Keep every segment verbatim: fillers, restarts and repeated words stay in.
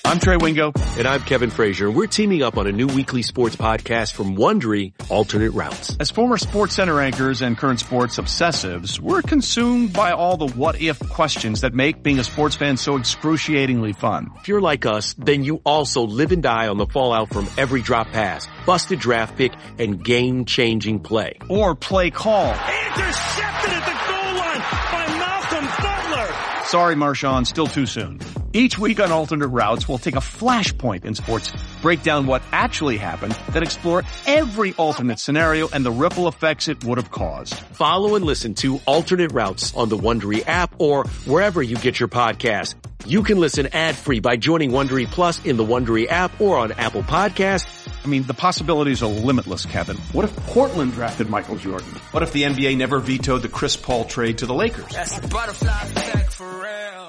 I'm Trey Wingo. And I'm Kevin Frazier. We're teaming up on a new weekly sports podcast from Wondery, Alternate Routes. As former Sports Center anchors and current sports obsessives, we're consumed by all the what-if questions that make being a sports fan so excruciatingly fun. If you're like us, then you also live and die on the fallout from every drop pass, busted draft pick, and game-changing play. Or play call. Intercepted at the goal line by Malcolm Butler. Sorry, Marshawn, still too soon. Each week on Alternate Routes, we'll take a flashpoint in sports, break down what actually happened, then explore every alternate scenario and the ripple effects it would have caused. Follow and listen to Alternate Routes on the Wondery app or wherever you get your podcasts. You can listen ad-free by joining Wondery Plus in the Wondery app or on Apple Podcasts. I mean, the possibilities are limitless, Kevin. What if Portland drafted Michael Jordan? What if the N B A never vetoed the Chris Paul trade to the Lakers? That's the butterfly effect for real.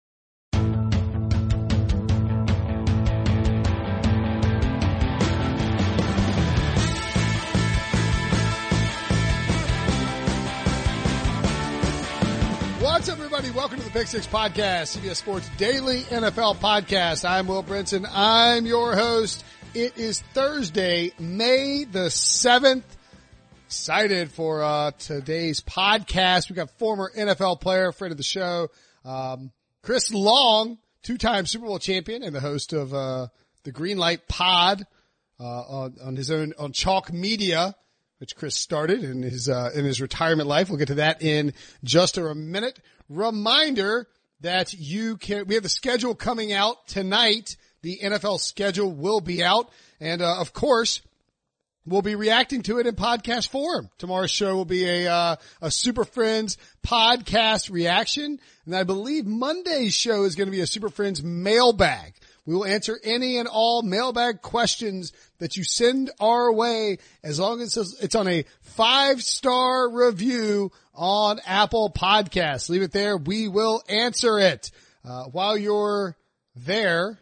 What's up, everybody? Welcome to the Pick Six Podcast, C B S Sports Daily N F L Podcast. I'm Will Brinson. I'm your host. It is Thursday, May the seventh. Excited for uh today's podcast. We got former N F L player, friend of the show, um, Chris Long, two-time Super Bowl champion and the host of uh the Green Light Pod uh on, on his own on Chalk Media, which Chris started in his uh in his retirement life. We'll get to that in just a minute. Reminder that you can we have the schedule coming out tonight. The N F L schedule will be out, and uh, of course, we'll be reacting to it in podcast form. Tomorrow's show will be a uh, a Super Friends podcast reaction, and I believe Monday's show is going to be a Super Friends mailbag. We will answer any and all mailbag questions that you send our way, as long as it's on a five-star review on Apple Podcasts. Leave it there. We will answer it. Uh, while you're there,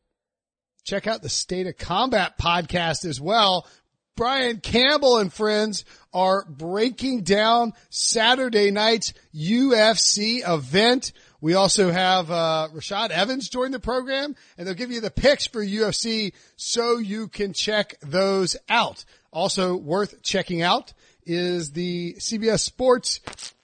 check out the State of Combat podcast as well. Brian Campbell and friends are breaking down Saturday night's U F C event. We also have uh Rashad Evans join the program, and they'll give you the picks for U F C so you can check those out. Also worth checking out is the C B S Sports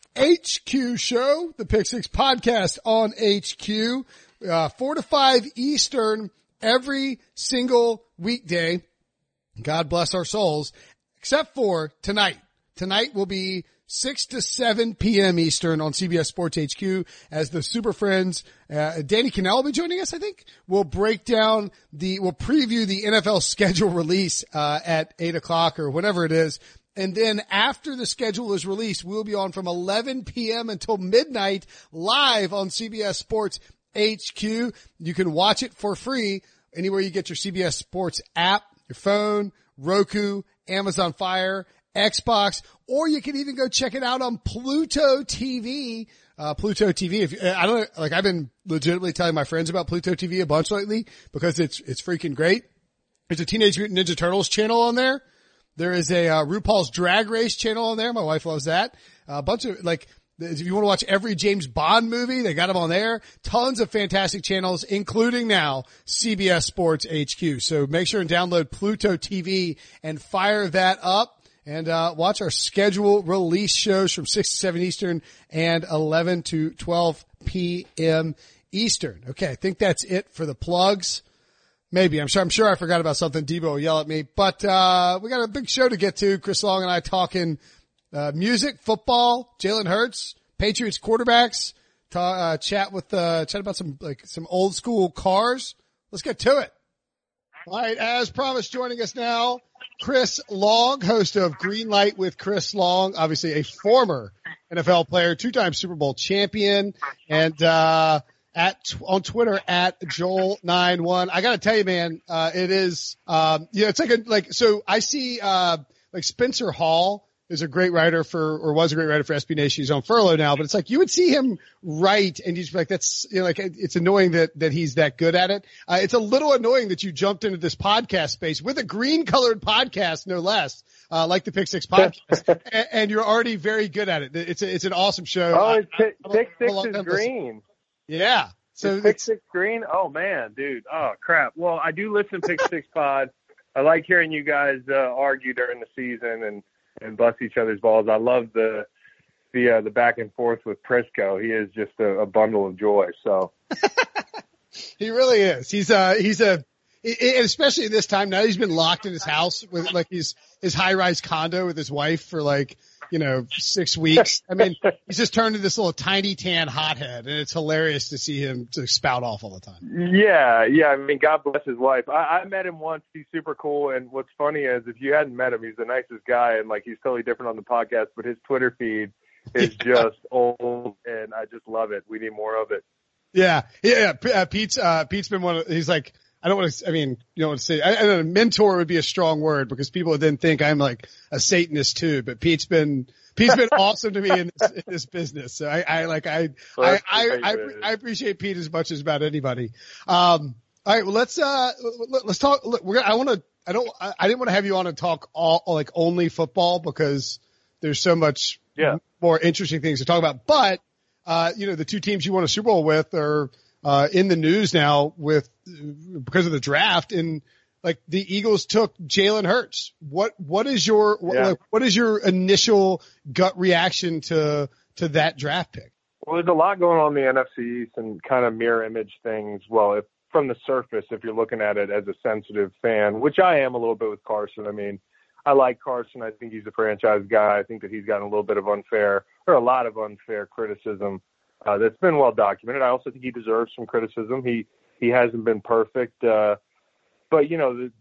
H Q show, the Pick Six podcast on H Q, uh four to five Eastern every single weekday. God bless our souls, except for tonight. Tonight will be six to seven p.m. Eastern on C B S Sports H Q as the Super Friends, uh, Danny Kanell will be joining us, I think. We'll break down the, we'll preview the N F L schedule release, uh, at eight o'clock or whatever it is. And then after the schedule is released, we'll be on from eleven p.m. until midnight live on C B S Sports H Q. You can watch it for free anywhere you get your C B S Sports app, your phone, Roku, Amazon Fire, Xbox, or you can even go check it out on Pluto T V. Uh, Pluto T V. If you, I don't like, I've been legitimately telling my friends about Pluto T V a bunch lately because it's it's freaking great. There's a Teenage Mutant Ninja Turtles channel on there. There is a uh, RuPaul's Drag Race channel on there. My wife loves that. Uh, a bunch of like. If you want to watch every James Bond movie, they got them on there. Tons of fantastic channels, including now C B S Sports H Q. So make sure and download Pluto T V and fire that up and uh watch our schedule release shows from six to seven Eastern and eleven to twelve p.m. Eastern. Okay, I think that's it for the plugs. Maybe. I'm sure I'm sure I forgot about something. Debo will yell at me. But uh we got a big show to get to. Chris Long and I talking Uh, music, football, Jalen Hurts, Patriots quarterbacks, ta- uh, chat with, uh, chat about some, like, some old school cars. Let's get to it. All right. As promised, joining us now, Chris Long, host of Green Light with Chris Long, obviously a former N F L player, two-time Super Bowl champion, and, uh, at, on Twitter at Joel ninety-one. I gotta tell you, man, uh, it is, um, you know, it's like a, like, so I see, uh, like Spencer Hall is a great writer for, or was a great writer for S B Nation. He's on furlough now, but it's like you would see him write and he's like, that's, you know, like it's annoying that, that he's that good at it. Uh, it's a little annoying that you jumped into this podcast space with a green colored podcast, no less, uh, like the Pick Six podcast, and, and you're already very good at it. It's a, it's an awesome show. Oh, it's I, Pick Six is green. Yeah. So Pick Six Green? Oh, man, dude. Oh, crap. Well, I do listen to Pick Six Pod. I like hearing you guys uh, argue during the season and, and bust each other's balls. I love the the uh, the back and forth with Prisco. He is just a, a bundle of joy. So he really is. He's uh he's a and especially this time now he's been locked in his house with like his his high rise condo with his wife for like you know six weeks. I mean he's just turned into this little tiny tan hothead, and it's hilarious to see him to spout off all the time. Yeah, yeah. I mean, God bless his wife. I, I met him once. He's super cool. And what's funny is if you hadn't met him, he's the nicest guy, and like he's totally different on the podcast. But his Twitter feed is just old, and I just love it. We need more of it. Yeah, yeah. Uh, Pete's uh, Pete's been one of. He's like. I don't want to, I mean, you don't want to say, I, I don't know, mentor would be a strong word because people then think I'm like a Satanist too, but Pete's been, Pete's been awesome to me in this, in this business. So I, I like, I, I, I, I, I appreciate Pete as much as about anybody. Um, all right. Well, let's, uh, let's talk. Look, we're gonna, I want to, I don't, I, I didn't want to have you on and talk all, like only football because there's so much yeah. more interesting things to talk about. But, uh, you know, the two teams you won a Super Bowl with are, uh, in the news now with, because of the draft, and like the Eagles took Jalen Hurts. What, what is your, yeah. what, what is your initial gut reaction to, to that draft pick? Well, there's a lot going on in the N F C East and kind of mirror image things. Well, if from the surface, if you're looking at it as a sensitive fan, which I am a little bit with Carson. I mean, I like Carson. I think he's a franchise guy. I think that he's gotten a little bit of unfair or a lot of unfair criticism. Uh, that's been well documented. I also think he deserves some criticism. He he hasn't been perfect, uh, but you know, the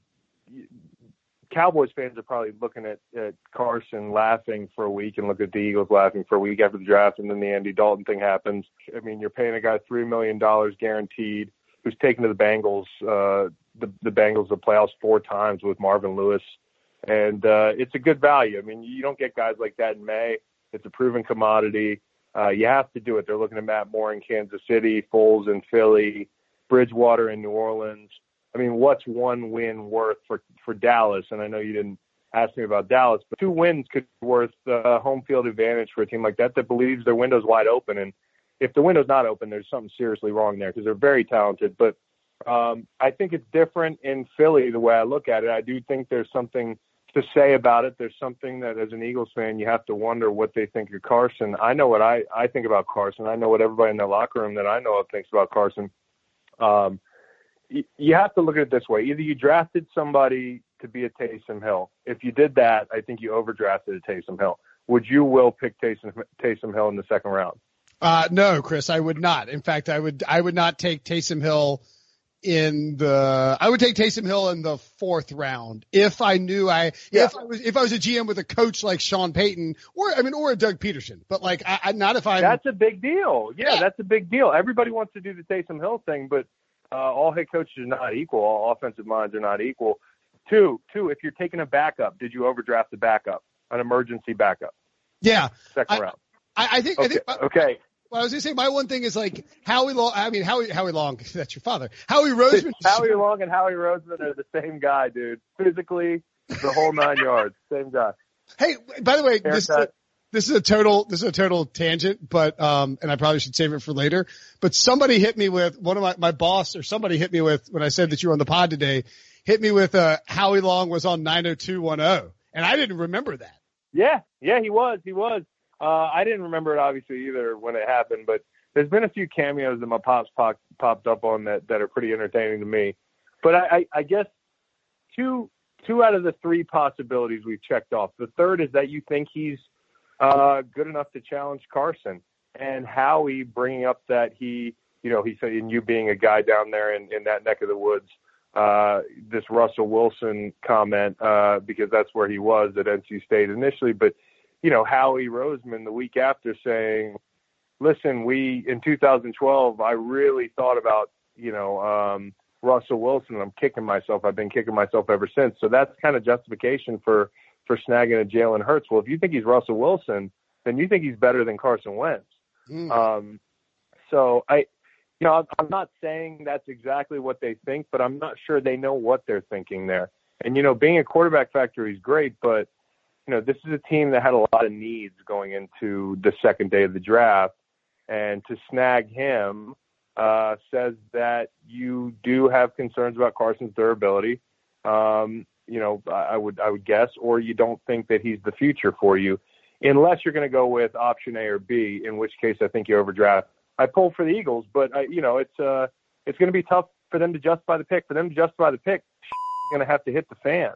Cowboys fans are probably looking at, at Carson laughing for a week and look at the Eagles laughing for a week after the draft, and then the Andy Dalton thing happens. I mean, you're paying a guy three million dollars guaranteed, who's taken to the Bengals, uh, the the Bengals the playoffs four times with Marvin Lewis, and uh, it's a good value. I mean, you don't get guys like that in May. It's a proven commodity. Uh, you have to do it. They're looking at Matt Moore in Kansas City, Foles in Philly, Bridgewater in New Orleans. I mean, what's one win worth for, for Dallas? And I know you didn't ask me about Dallas, but two wins could be worth uh, home field advantage for a team like that that believes their window's wide open. And if the window's not open, there's something seriously wrong there because they're very talented. But um, I think it's different in Philly the way I look at it. I do think there's something to say about it. There's something that as an Eagles fan, you have to wonder what they think of Carson. I know what I, I think about Carson. I know what everybody in the locker room that I know of thinks about Carson. Um, y- you have to look at it this way. Either you drafted somebody to be a Taysom Hill. If you did that, I think you overdrafted a Taysom Hill. Would you will pick Taysom, Taysom Hill in the second round? Uh, no, Chris, I would not. In fact, I would, I would not take Taysom Hill in the, I would take Taysom Hill in the fourth round if I knew I, yeah. if I was, if I was a G M with a coach like Sean Payton or, I mean, or a Doug Peterson, but like, I, I not if I'm. That's a big deal. Yeah, yeah, that's a big deal. Everybody wants to do the Taysom Hill thing, but uh, all head coaches are not equal. All offensive minds are not equal. Two, two, if you're taking a backup, did you overdraft the backup, an emergency backup? Yeah. Second I, round. I, I think, okay. I think, my, okay. Well, I was going to say, my one thing is like Howie Long, I mean, Howie, Howie Long, that's your father. Howie Roseman. Howie Long and Howie Roseman are the same guy, dude. Physically, the whole nine yards. Same guy. Hey, by the way, Haircut. this is, a, this is a total, this is a total tangent, but, um, and I probably should save it for later, but somebody hit me with one of my, my boss or somebody hit me with, when I said that you were on the pod today, hit me with, uh, Howie Long was on nine oh two one oh. And I didn't remember that. Yeah. Yeah, he was. He was. Uh, I didn't remember it obviously either when it happened, but there's been a few cameos that my pops pop, popped up on that, that are pretty entertaining to me. But I, I, I guess two two out of the three possibilities we've checked off. The third is that you think he's uh, good enough to challenge Carson, and Howie bringing up that he, you know, he said, and you being a guy down there in, in that neck of the woods, uh, this Russell Wilson comment, uh, because that's where he was at N C State initially, but you know, Howie Roseman the week after saying, listen, we, in two thousand twelve, I really thought about, you know, um, Russell Wilson, and I'm kicking myself. I've been kicking myself ever since. So that's kind of justification for, for snagging a Jalen Hurts. Well, if you think he's Russell Wilson, then you think he's better than Carson Wentz. Mm. Um, so I, you know, I'm not saying that's exactly what they think, but I'm not sure they know what they're thinking there. And, you know, being a quarterback factory is great, but you know, this is a team that had a lot of needs going into the second day of the draft, and to snag him uh, says that you do have concerns about Carson's durability. Um, you know, I would I would guess, or you don't think that he's the future for you, unless you're going to go with option A or B, in which case I think you overdraft. I pulled for the Eagles, but I, you know, it's uh, it's going to be tough for them to justify the pick. For them to justify the pick, it's going to have to hit the fan.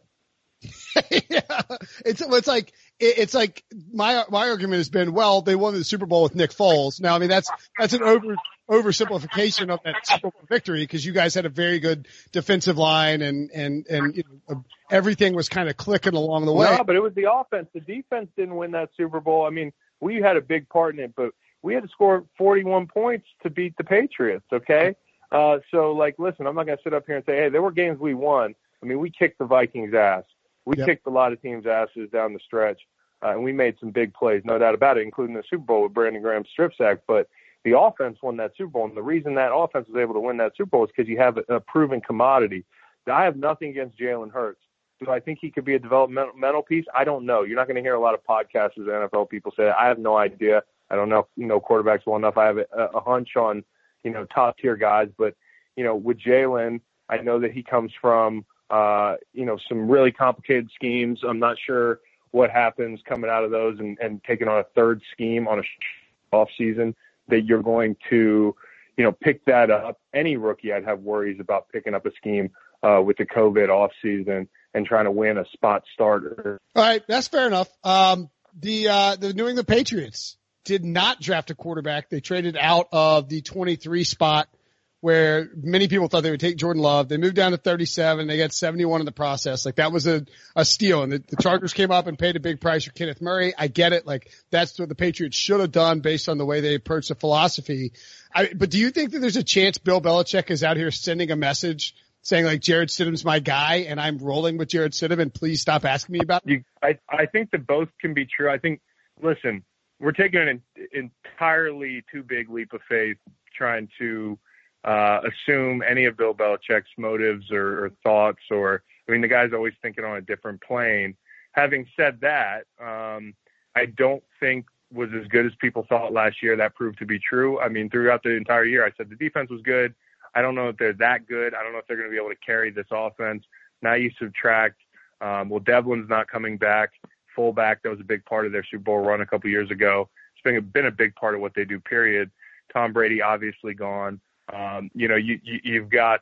yeah, it's it's like it's like my my argument has been, well, they won the Super Bowl with Nick Foles. Now, I mean that's that's an over oversimplification of that Super Bowl victory, because you guys had a very good defensive line and and and you know, everything was kind of clicking along the way. No, but it was the offense. The defense didn't win that Super Bowl. I mean, we had a big part in it, but we had to score forty-one points to beat the Patriots. Okay, uh, so like, listen, I'm not going to sit up here and say, hey, there were games we won. I mean, we kicked the Vikings' ass. We yep. kicked a lot of teams' asses down the stretch, uh, and we made some big plays, no doubt about it, including the Super Bowl with Brandon Graham's strip sack. But the offense won that Super Bowl, and the reason that offense was able to win that Super Bowl is because you have a, a proven commodity. I have nothing against Jalen Hurts. Do I think he could be a developmental piece? I don't know. You're not going to hear a lot of podcasters, N F L people say that. I have no idea. I don't know, you know, quarterbacks well enough. I have a, a hunch on, you know, top tier guys, but you know, with Jalen, I know that he comes from. Uh, you know, some really complicated schemes. I'm not sure what happens coming out of those and, and taking on a third scheme on a off season that you're going to, you know, pick that up. Any rookie, I'd have worries about picking up a scheme uh, with the COVID off season and trying to win a spot starter. All right. That's fair enough. Um, the, uh, the New England Patriots did not draft a quarterback. They traded out of the twenty-three spot, where many people thought they would take Jordan Love. They moved down to thirty-seven. They got seventy-one in the process. Like, that was a, a steal. And the, the Chargers came up and paid a big price for Kenneth Murray. I get it. Like, that's what the Patriots should have done based on the way they approached the philosophy. I, but do you think that there's a chance Bill Belichick is out here sending a message saying, like, Jarrett Stidham's my guy and I'm rolling with Jarrett Stidham and please stop asking me about it? You, I, I think that both can be true. I think, listen, we're taking an entirely too big leap of faith trying to Uh, assume any of Bill Belichick's motives or, or thoughts, or, I mean, the guy's always thinking on a different plane. Having said that, um, I don't think was as good as people thought last year. That proved to be true. I mean, throughout the entire year, I said the defense was good. I don't know if they're that good. I don't know if they're going to be able to carry this offense. Now you subtract, um, well, Devlin's not coming back. Fullback, that was a big part of their Super Bowl run a couple years ago. It's been a, been a big part of what they do, period. Tom Brady obviously gone. Um, you know, you, you, you've got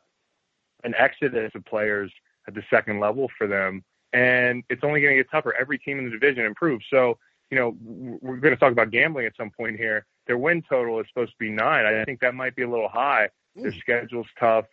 an exodus of players at the second level for them, and it's only going to get tougher. Every team in the division improves. So, you know, we're going to talk about gambling at some point here. Their win total is supposed to be nine. I think that might be a little high. Their schedule's tough.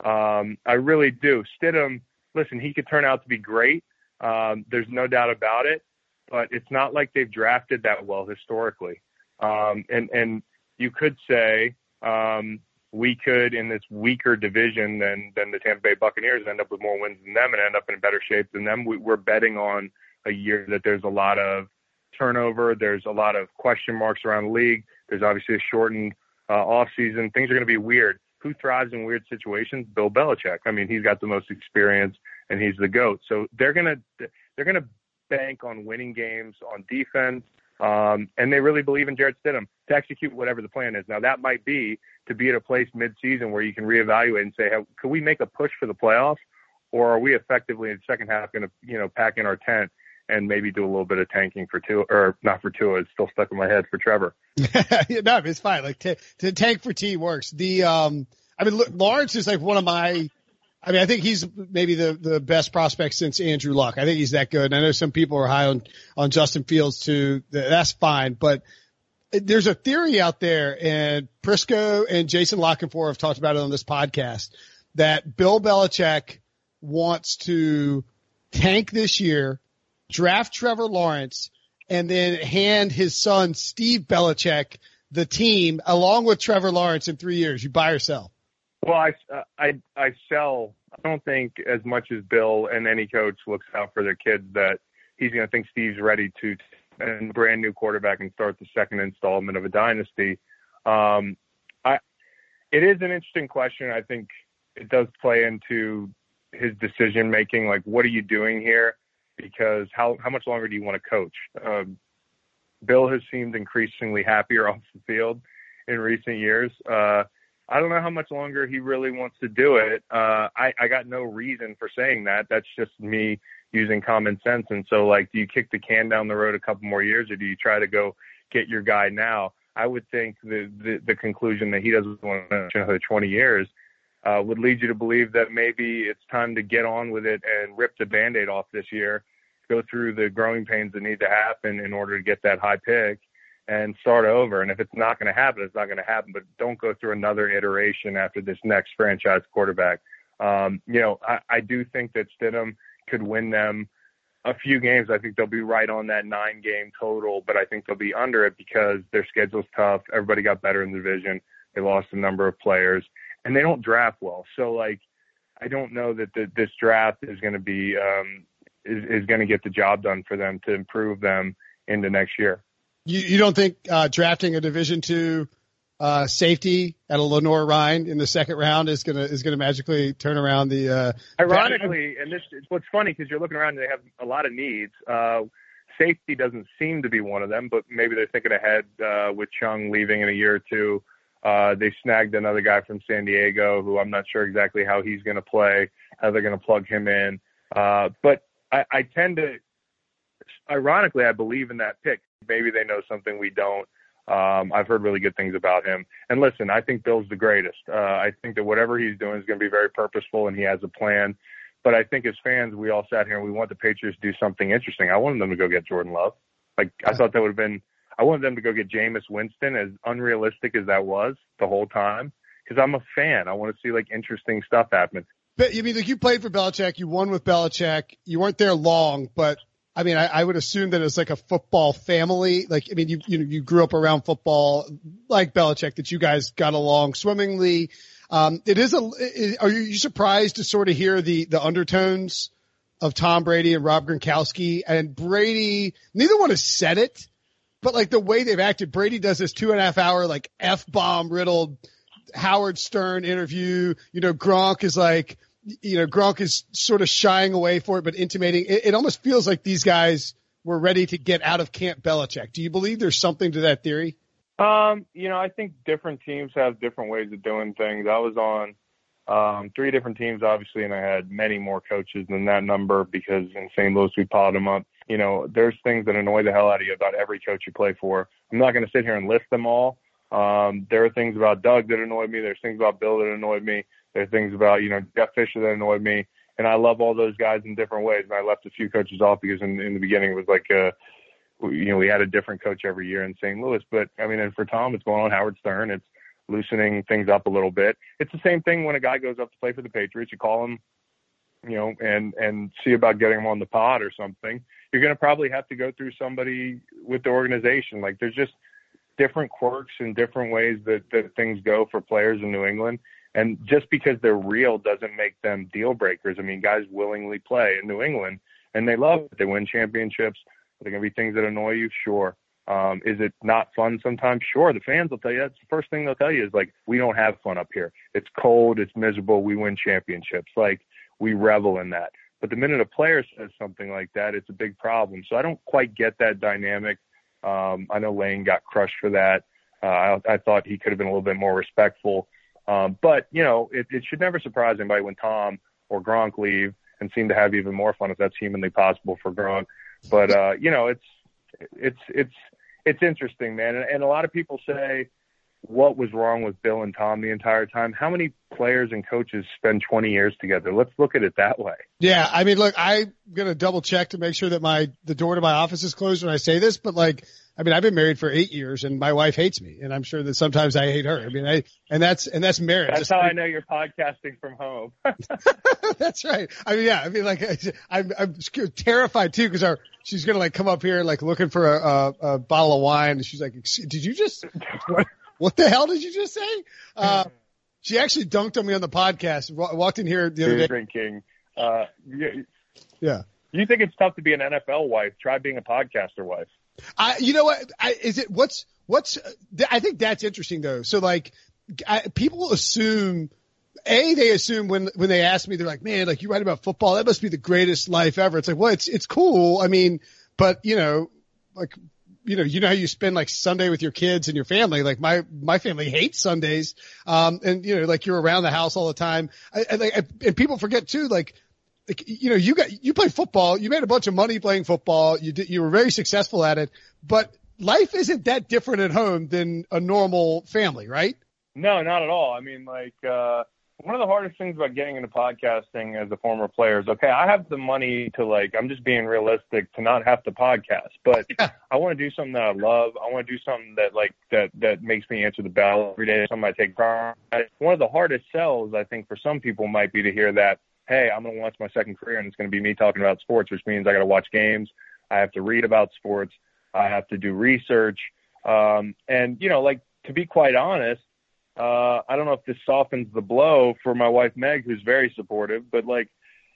Um, I really do. Stidham, listen, he could turn out to be great. Um, there's no doubt about it, but it's not like they've drafted that well historically. Um, and, and you could say, um, we could, in this weaker division than, than the Tampa Bay Buccaneers, end up with more wins than them and end up in better shape than them. We, we're betting on a year that there's a lot of turnover. There's a lot of question marks around the league. There's obviously a shortened uh, off season. Things are going to be weird. Who thrives in weird situations? Bill Belichick. I mean, he's got the most experience and he's the GOAT. So they're going to, they're going to bank on winning games on defense. Um, and they really believe in Jarrett Stidham to execute whatever the plan is. Now, that might be to be at a place mid-season where you can reevaluate and say, hey, could we make a push for the playoffs, or are we effectively in the second half going to, you know, pack in our tent and maybe do a little bit of tanking for Tua, or not for Tua, it's still stuck in my head, for Trevor. No, it's fine. Like, to, to tank for T works. The, um, I mean, look, Lawrence is like one of my, I mean, I think he's maybe the, the best prospect since Andrew Luck. I think he's that good. I know some people are high on, on Justin Fields too. That's fine. But there's a theory out there, and Prisco and Jason Lockenfor have talked about it on this podcast, that Bill Belichick wants to tank this year, draft Trevor Lawrence, and then hand his son, Steve Belichick, the team along with Trevor Lawrence in three years. You buy or sell? Well, I, uh, I, I sell. I don't think as much as Bill and any coach looks out for their kids that he's going to think Steve's ready to, and brand new quarterback and start the second installment of a dynasty. Um, I, it is an interesting question. I think it does play into his decision making. Like, what are you doing here? Because how, how much longer do you want to coach? Um, Bill has seemed increasingly happier off the field in recent years. Uh, I don't know how much longer he really wants to do it. Uh, I, I got no reason for saying that. That's just me using common sense. And so, like, do you kick the can down the road a couple more years, or do you try to go get your guy now? I would think the, the, the conclusion that he doesn't want to another twenty years uh, would lead you to believe that maybe it's time to get on with it and rip the Band-Aid off this year, go through the growing pains that need to happen in order to get that high pick, and start over. And if it's not going to happen, it's not going to happen, but don't go through another iteration after this next franchise quarterback. Um, you know, I, I do think that Stidham could win them a few games. I think they'll be right on that nine game total, but I think they'll be under it because their schedule's tough. Everybody got better in the division. They lost a number of players and they don't draft well. So like, I don't know that the, this draft is going to be, um, is, is going to get the job done for them to improve them into next year. You, you don't think uh, drafting a Division two uh, safety at a Lenore Ryan in the second round is gonna is gonna magically turn around the? Uh, Ironically, and this it's what's funny because you're looking around and they have a lot of needs. Uh, safety doesn't seem to be one of them, but maybe they're thinking ahead uh, with Chung leaving in a year or two. Uh, they snagged another guy from San Diego who I'm not sure exactly how he's going to play, how they're going to plug him in. Uh, but I, I tend to, ironically, I believe in that pick. Maybe they know something we don't. Um, I've heard really good things about him. And listen, I think Bill's the greatest. Uh, I think that whatever he's doing is going to be very purposeful and he has a plan. But I think as fans, we all sat here and we want the Patriots to do something interesting. I wanted them to go get Jordan Love. Like, I thought that would have been, I wanted them to go get Jameis Winston, as unrealistic as that was the whole time, because I'm a fan. I want to see like interesting stuff happen. But you mean, like, you played for Belichick, you won with Belichick, you weren't there long, but I mean, I, I would assume that it's like a football family. Like, I mean, you, you know, you grew up around football like Belichick, that you guys got along swimmingly. Um, it is a, it, are you surprised to sort of hear the, the undertones of Tom Brady and Rob Gronkowski? And Brady, neither one has said it, but like the way they've acted, Brady does this two and a half hour, like F-bomb riddled Howard Stern interview. You know, Gronk is like, you know, Gronk is sort of shying away for it, but intimating. It, it almost feels like these guys were ready to get out of Camp Belichick. Do you believe there's something to that theory? Um, you know, I think different teams have different ways of doing things. I was on um, three different teams, obviously, and I had many more coaches than that number because in Saint Louis we piled them up. You know, there's things that annoy the hell out of you about every coach you play for. I'm not going to sit here and list them all. Um, there are things about Doug that annoyed me. There's things about Bill that annoyed me. There's things about, you know, Jeff Fisher that annoyed me. And I love all those guys in different ways. And I left a few coaches off because in, in the beginning it was like, uh, you know, we had a different coach every year in Saint Louis. But, I mean, and for Tom, it's going on Howard Stern. It's loosening things up a little bit. It's the same thing when a guy goes up to play for the Patriots. You call him, you know, and, and see about getting him on the pod or something. You're going to probably have to go through somebody with the organization. Like, there's just different quirks and different ways that, that things go for players in New England. And just because they're real doesn't make them deal breakers. I mean, guys willingly play in New England, and they love it. They win championships. Are there going to be things that annoy you? Sure. Um, is it not fun sometimes? Sure. The fans will tell you. That's the first thing they'll tell you is, like, we don't have fun up here. It's cold. It's miserable. We win championships. Like, we revel in that. But the minute a player says something like that, it's a big problem. So I don't quite get that dynamic. Um, I know Lane got crushed for that. Uh, I, I thought he could have been a little bit more respectful. Um, but, you know, it, it should never surprise anybody when Tom or Gronk leave and seem to have even more fun if that's humanly possible for Gronk. But, uh, you know, it's it's it's it's interesting, man. And, and a lot of people say, what was wrong with Bill and Tom the entire time? How many players and coaches spend twenty years together? Let's look at it that way. Yeah, I mean, look, I'm going to double check to make sure that my the door to my office is closed when I say this, but like, I mean, I've been married for eight years and my wife hates me, and I'm sure that sometimes I hate her. I mean, I and that's and that's marriage. That's how I know you're podcasting from home. That's right. I mean, yeah. I mean, like, I'm I'm terrified too because our she's going to like come up here like looking for a, a, a bottle of wine, and she's like, "Did you just what, what the hell did you just say?" Uh, she actually dunked on me on the podcast. Walked in here the other day. Drinking. Uh, you, yeah. You think it's tough to be an N F L wife? Try being a podcaster wife. I, you know what? I, is it what's what's? I think that's interesting though. So like, I, people assume, a they assume when when they ask me, they're like, man, like you write about football, that must be the greatest life ever. It's like, well, it's it's cool. I mean, but you know, like you know, you know how you spend like Sunday with your kids and your family. Like my, my family hates Sundays. Um, and you know, like you're around the house all the time. I, I, I, and people forget too, like, like, you know, you got, you play football, you made a bunch of money playing football. You did, you were very successful at it, but life isn't that different at home than a normal family, right? No, not at all. I mean, like, uh, one of the hardest things about getting into podcasting as a former player is, okay, I have the money to, like, I'm just being realistic, to not have to podcast, but yeah. I want to do something that I love. I want to do something that, like, that, that makes me answer the bell every day, something I take pride. One of the hardest sells, I think, for some people might be to hear that, hey, I'm going to launch my second career and it's going to be me talking about sports, which means I got to watch games. I have to read about sports. I have to do research. Um, and, you know, like, to be quite honest, Uh, I don't know if this softens the blow for my wife, Meg, who's very supportive, but like,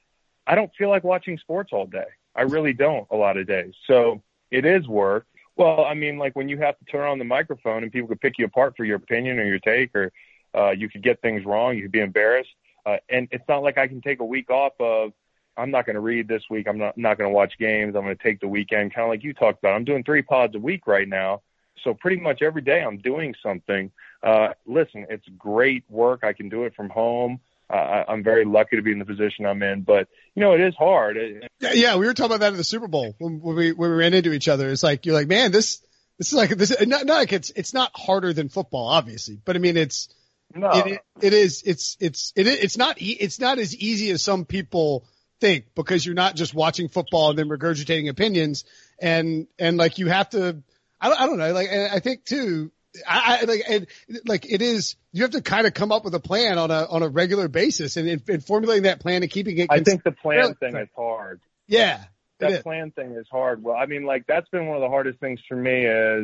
I don't feel like watching sports all day. I really don't a lot of days. So it is work. Well, I mean, like when you have to turn on the microphone and people could pick you apart for your opinion or your take, or uh, you could get things wrong. You could be embarrassed. Uh, and it's not like I can take a week off of, I'm not going to read this week. I'm not, not going to watch games. I'm going to take the weekend, kind of like you talked about. I'm doing three pods a week right now. So pretty much every day I'm doing something. Uh, listen, it's great work. I can do it from home. Uh, I'm very lucky to be in the position I'm in, but you know, it is hard. It, yeah, yeah, we were talking about that at the Super Bowl when, when we when we ran into each other. It's like you're like, man, this this is like this. Not, not like it's it's not harder than football, obviously, but I mean, it's no, it, it is it's it's it, it's not it's not as easy as some people think, because you're not just watching football and then regurgitating opinions, and and like you have to. I don't, I don't know. Like, and I think too, I, I like, and, like it is, you have to kind of come up with a plan on a, on a regular basis, and, and, and formulating that plan and keeping it. I think the plan thing is hard. Yeah. That plan thing is hard. Well, I mean, like that's been one of the hardest things for me is,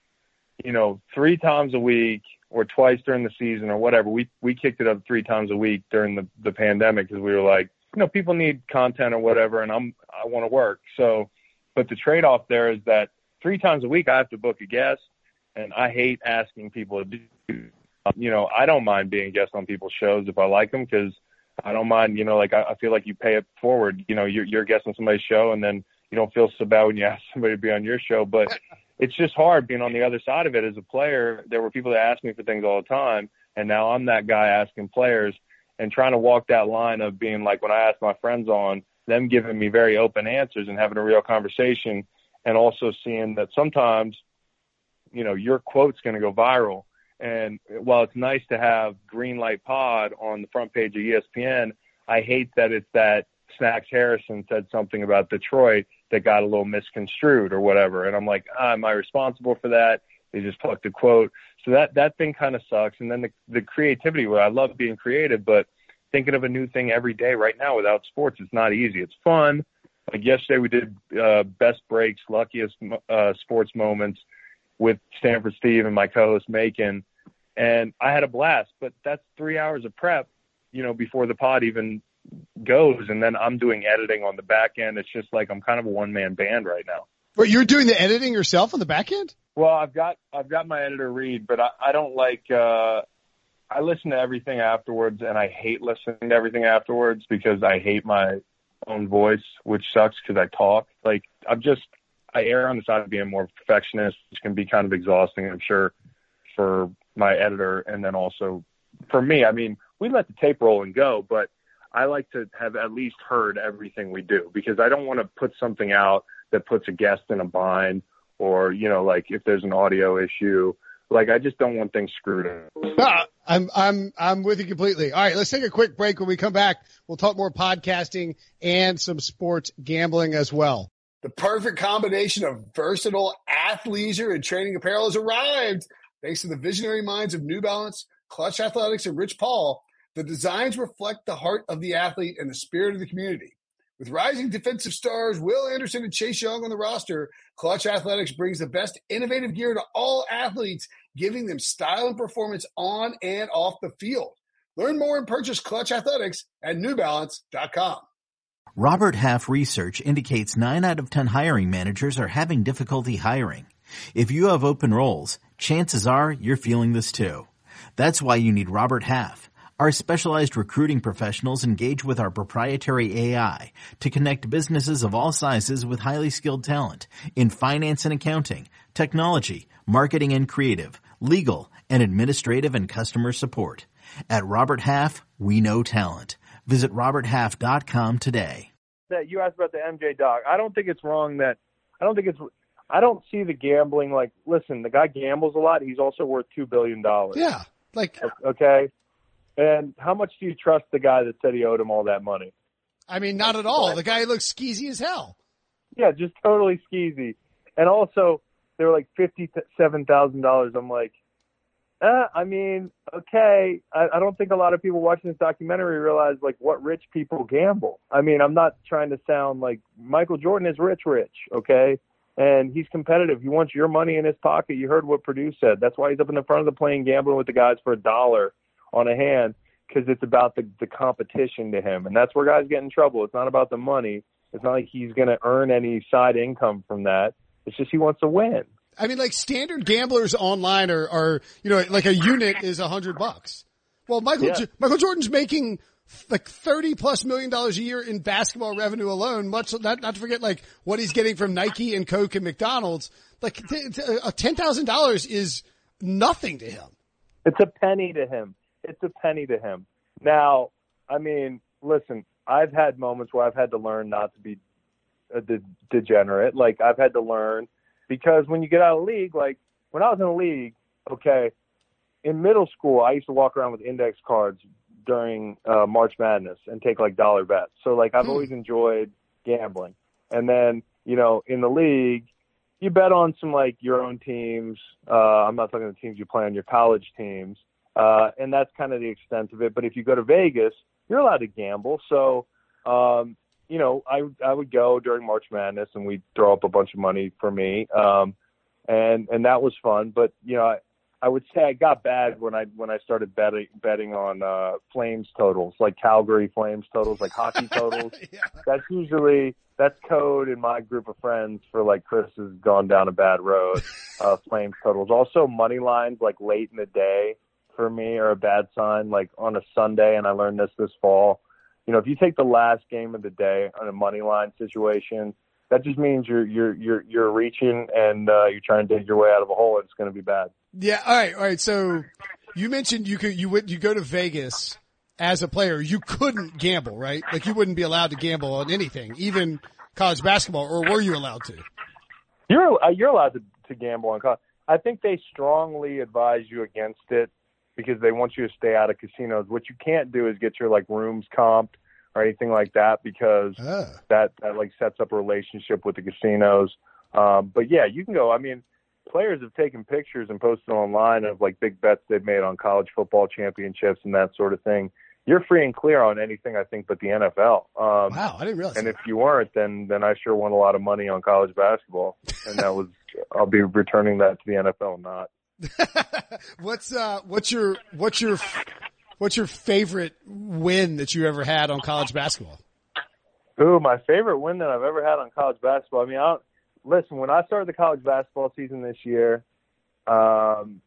you know, three times a week or twice during the season or whatever. We, we kicked it up three times a week during the, the pandemic because we were like, you know, people need content or whatever, and I'm, I want to work. So, but the trade-off there is that three times a week I have to book a guest, and I hate asking people to do, you know, I don't mind being a guest on people's shows if I like them, because I don't mind, you know, like I, I feel like you pay it forward. You know, you're, you're a guest on somebody's show, and then you don't feel so bad when you ask somebody to be on your show. But it's just hard being on the other side of it as a player. There were people that asked me for things all the time, and now I'm that guy asking players and trying to walk that line of being like, when I ask my friends on, them giving me very open answers and having a real conversation. And also seeing that sometimes, you know, your quote's going to go viral. And while it's nice to have Green Light Pod on the front page of E S P N, I hate that it's that Snacks Harrison said something about Detroit that got a little misconstrued or whatever. And I'm like, ah, am I responsible for that? They just plucked a quote. So that, that thing kind of sucks. And then the, the creativity, where I love being creative, but thinking of a new thing every day right now without sports, it's not easy. It's fun. Like yesterday we did uh, best breaks, luckiest uh, sports moments with Stanford Steve and my co-host Macon. And I had a blast, but that's three hours of prep, you know, before the pod even goes. And then I'm doing editing on the back end. It's just like I'm kind of a one-man band right now. But you're doing the editing yourself on the back end? Well, I've got I've got my editor Reed, but I, I don't like uh, – I listen to everything afterwards, and I hate listening to everything afterwards because I hate my – own voice, which sucks because I talk. Like I'm just, I err on the side of being more perfectionist, which can be kind of exhausting, I'm sure, for my editor. And then also for me, I mean, we let the tape roll and go, but I like to have at least heard everything we do, because I don't want to put something out that puts a guest in a bind, or, you know, like if there's an audio issue, like I just don't want things screwed up. Ah, I'm, I'm, I'm with you completely. All right, let's take a quick break. When we come back, we'll talk more podcasting and some sports gambling as well. The perfect combination of versatile athleisure and training apparel has arrived. Thanks to the visionary minds of New Balance, Clutch Athletics, and Rich Paul, the designs reflect the heart of the athlete and the spirit of the community. With rising defensive stars Will Anderson and Chase Young on the roster, Clutch Athletics brings the best innovative gear to all athletes, giving them style and performance on and off the field. Learn more and purchase Clutch Athletics at new balance dot com. Robert Half research indicates nine out of ten hiring managers are having difficulty hiring. If you have open roles, chances are you're feeling this too. That's why you need Robert Half. Our specialized recruiting professionals engage with our proprietary A I to connect businesses of all sizes with highly skilled talent in finance and accounting, technology, marketing and creative, legal, and administrative and customer support. At Robert Half, we know talent. Visit robert half dot com today. That you asked about the M J doc. I don't think it's wrong that I don't think it's I don't see the gambling like, listen, the guy gambles a lot. He's also worth two billion dollars. Yeah. Like, okay. And how much do you trust the guy that said he owed him all that money? I mean, not at all. The guy looks skeezy as hell. Yeah, just totally skeezy. And also, they were like fifty-seven thousand dollars. I'm like, eh, I mean, okay. I, I don't think a lot of people watching this documentary realize, like, what rich people gamble. I mean, I'm not trying to sound like Michael Jordan is rich, rich, okay? And he's competitive. He wants your money in his pocket. You heard what Purdue said. That's why he's up in the front of the plane gambling with the guys for a dollar on a hand, because it's about the, the competition to him. And that's where guys get in trouble. It's not about the money. It's not like he's going to earn any side income from that. It's just he wants to win. I mean, like, standard gamblers online are, are you know, like a unit is a hundred bucks. Well, Michael, Yeah. Michael Jordan's making like thirty plus million dollars a year in basketball revenue alone, much not, not to forget like what he's getting from Nike and Coke and McDonald's. Like t- t- a ten thousand dollars is nothing to him. It's a penny to him. It's a penny to him. Now, I mean, listen, I've had moments where I've had to learn not to be a de- degenerate. Like, I've had to learn, because when you get out of the league, like when I was in the league, okay, in middle school, I used to walk around with index cards during uh, March Madness and take like dollar bets. So like I've always enjoyed gambling. And then, you know, in the league, you bet on some like your own teams. Uh, I'm not talking the teams you play on, your college teams. Uh, and that's kind of the extent of it. But if you go to Vegas, you're allowed to gamble. So, um, you know, I I would go during March Madness and we'd throw up a bunch of money for me. Um, and, and that was fun. But, you know, I, I would say I got bad when I when I started betting betting on uh, Flames totals, like Calgary Flames totals, like hockey totals. Yeah. That's usually that's code in my group of friends for like Chris has gone down a bad road. Uh, Flames totals, also money lines like late in the day for me are a bad sign. Like on a Sunday, and I learned this this fall. You know, if you take the last game of the day on a money line situation, that just means you're you're you're you're reaching and uh, you're trying to dig your way out of a hole, and it's going to be bad. Yeah. All right. All right. So you mentioned you could, you would, you go to Vegas as a player. You couldn't gamble, right? Like you wouldn't be allowed to gamble on anything, even college basketball, or were you allowed to? You're, uh, you're allowed to, to gamble on college. I think they strongly advise you against it because they want you to stay out of casinos. What you can't do is get your like rooms comped or anything like that, because ah. that, that like sets up a relationship with the casinos. Um, but yeah, you can go. I mean, players have taken pictures and posted online of like big bets they've made on college football championships and that sort of thing. You're free and clear on anything, I think, but the N F L. Um, wow, I didn't realize. And that. if you weren't, then then I sure won a lot of money on college basketball, and that was I'll be returning that to the N F L. Not. what's uh what's your what's your what's your favorite win that you ever had on college basketball? Ooh, my favorite win that I've ever had on college basketball. I mean, I don't, listen, when I started the college basketball season this year, um,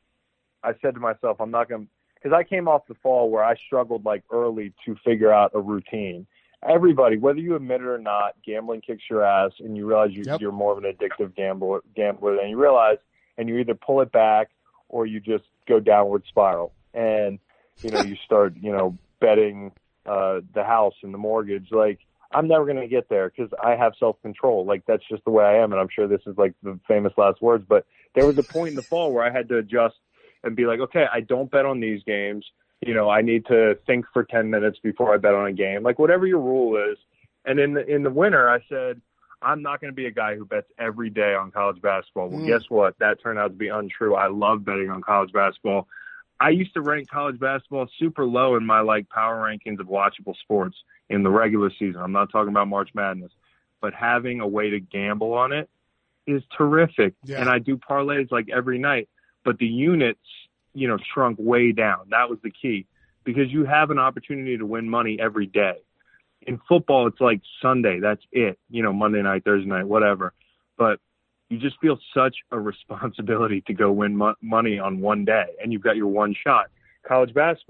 I said to myself, I'm not going to, because I came off the fall where I struggled like early to figure out a routine. Everybody, whether you admit it or not, gambling kicks your ass, and you realize you, yep. you're more of an addictive gambler, gambler than you realize, and you either pull it back or you just go downward spiral. And, you know, you start, you know, betting uh, the house and the mortgage. Like, I'm never going to get there because I have self-control. Like, that's just the way I am, and I'm sure this is, like, the famous last words. But there was a point in the fall where I had to adjust and be like, okay, I don't bet on these games. You know, I need to think for ten minutes before I bet on a game. Like, whatever your rule is. And in the, in the winter, I said, I'm not going to be a guy who bets every day on college basketball. Well, mm. guess what? That turned out to be untrue. I love betting on college basketball. I used to rank college basketball super low in my, like, power rankings of watchable sports in the regular season. I'm not talking about March Madness. But having a way to gamble on it is terrific. Yeah. And I do parlays, like, every night. But the units, you know, shrunk way down. That was the key. Because you have an opportunity to win money every day. In football, it's like Sunday. That's it. You know, Monday night, Thursday night, whatever. But you just feel such a responsibility to go win mo- money on one day, and you've got your one shot. College basketball,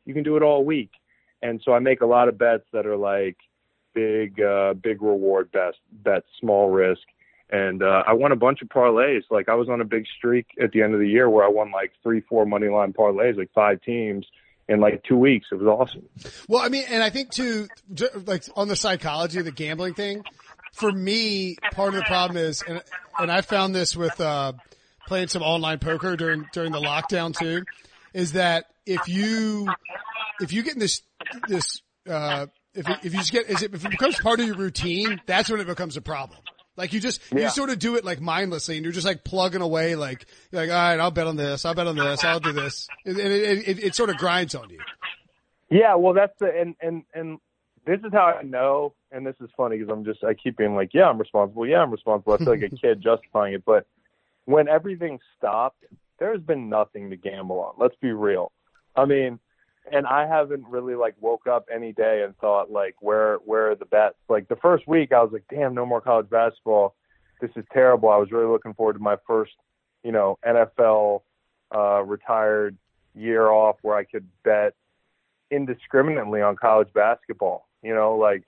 you can do it all week. And so I make a lot of bets that are like big, uh, big reward bets, bets, small risk. And, uh, I won a bunch of parlays. Like I was on a big streak at the end of the year where I won like three, four money line parlays, like five teams in like two weeks. It was awesome. Well, I mean, and I think too, like on the psychology of the gambling thing, for me, part of the problem is, and, and I found this with, uh, playing some online poker during, during the lockdown too, is that if you, if you get in this, this, uh, if, it, if you just get, is it, if it becomes part of your routine, that's when it becomes a problem. Like you just, yeah. you sort of do it like mindlessly and you're just like plugging away like, you're like, all right, I'll bet on this. I'll bet on this. I'll do this. And it, it, it, it sort of grinds on you. Yeah. Well, that's the, and, and, and this is how I know, and this is funny because I'm just, I keep being like, yeah, I'm responsible. Yeah, I'm responsible. I feel like a kid justifying it. But when everything stopped, there's been nothing to gamble on. Let's be real. I mean, and I haven't really like woke up any day and thought like, where, where are the bets? Like the first week I was like, damn, no more college basketball. This is terrible. I was really looking forward to my first, you know, N F L, uh, retired year off where I could bet indiscriminately on college basketball, you know, like,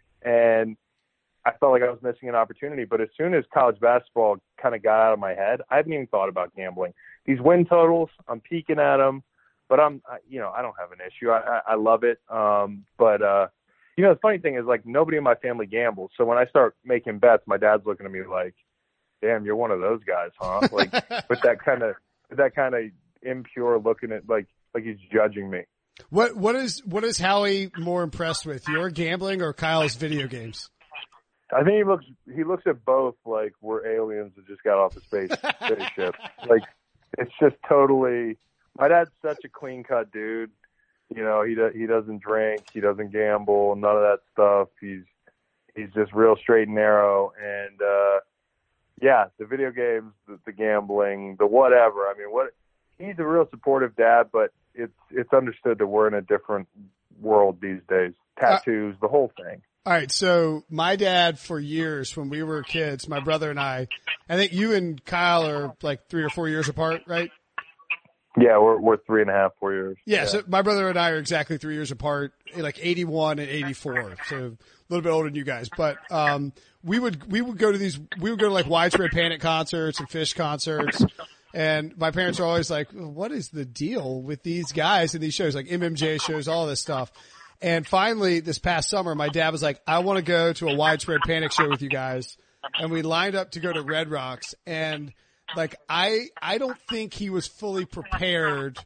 and I felt like I was missing an opportunity. But as soon as college basketball kind of got out of my head, I haven't even thought about gambling. These win totals, I'm peeking at them. But I'm, you know, I don't have an issue. I, I, I love it. Um, but, uh, you know, the funny thing is like nobody in my family gambles. So when I start making bets, my dad's looking at me like, damn, you're one of those guys, huh? Like with that kind of, that kind of impure looking at like, like he's judging me. What, what is, what is Howie more impressed with, your gambling or Kyle's video games? I think he looks, he looks at both like we're aliens that just got off a space spaceship. Like it's just totally, my dad's such a clean-cut dude. You know, he do, he doesn't drink, he doesn't gamble, none of that stuff. He's he's just real straight and narrow. And uh, yeah, the video games, the, the gambling, the whatever. I mean, what he's a real supportive dad, but it's it's understood that we're in a different world these days. Tattoos, uh, the whole thing. All right, so my dad for years when we were kids, my brother and I, I think you and Kyle are like three or four years apart, right? Yeah, we're we're three and a half, four years. Yeah, yeah, so my brother and I are exactly three years apart, like eighty-one and eighty-four, so a little bit older than you guys. But um, we would we would go to these, we would go to like Widespread Panic concerts and Fish concerts, and my parents are always like, "What is the deal with these guys and these shows, like M M J shows, all this stuff?" And finally, this past summer, my dad was like, "I want to go to a Widespread Panic show with you guys," and we lined up to go to Red Rocks and. Like, I, I don't think he was fully prepared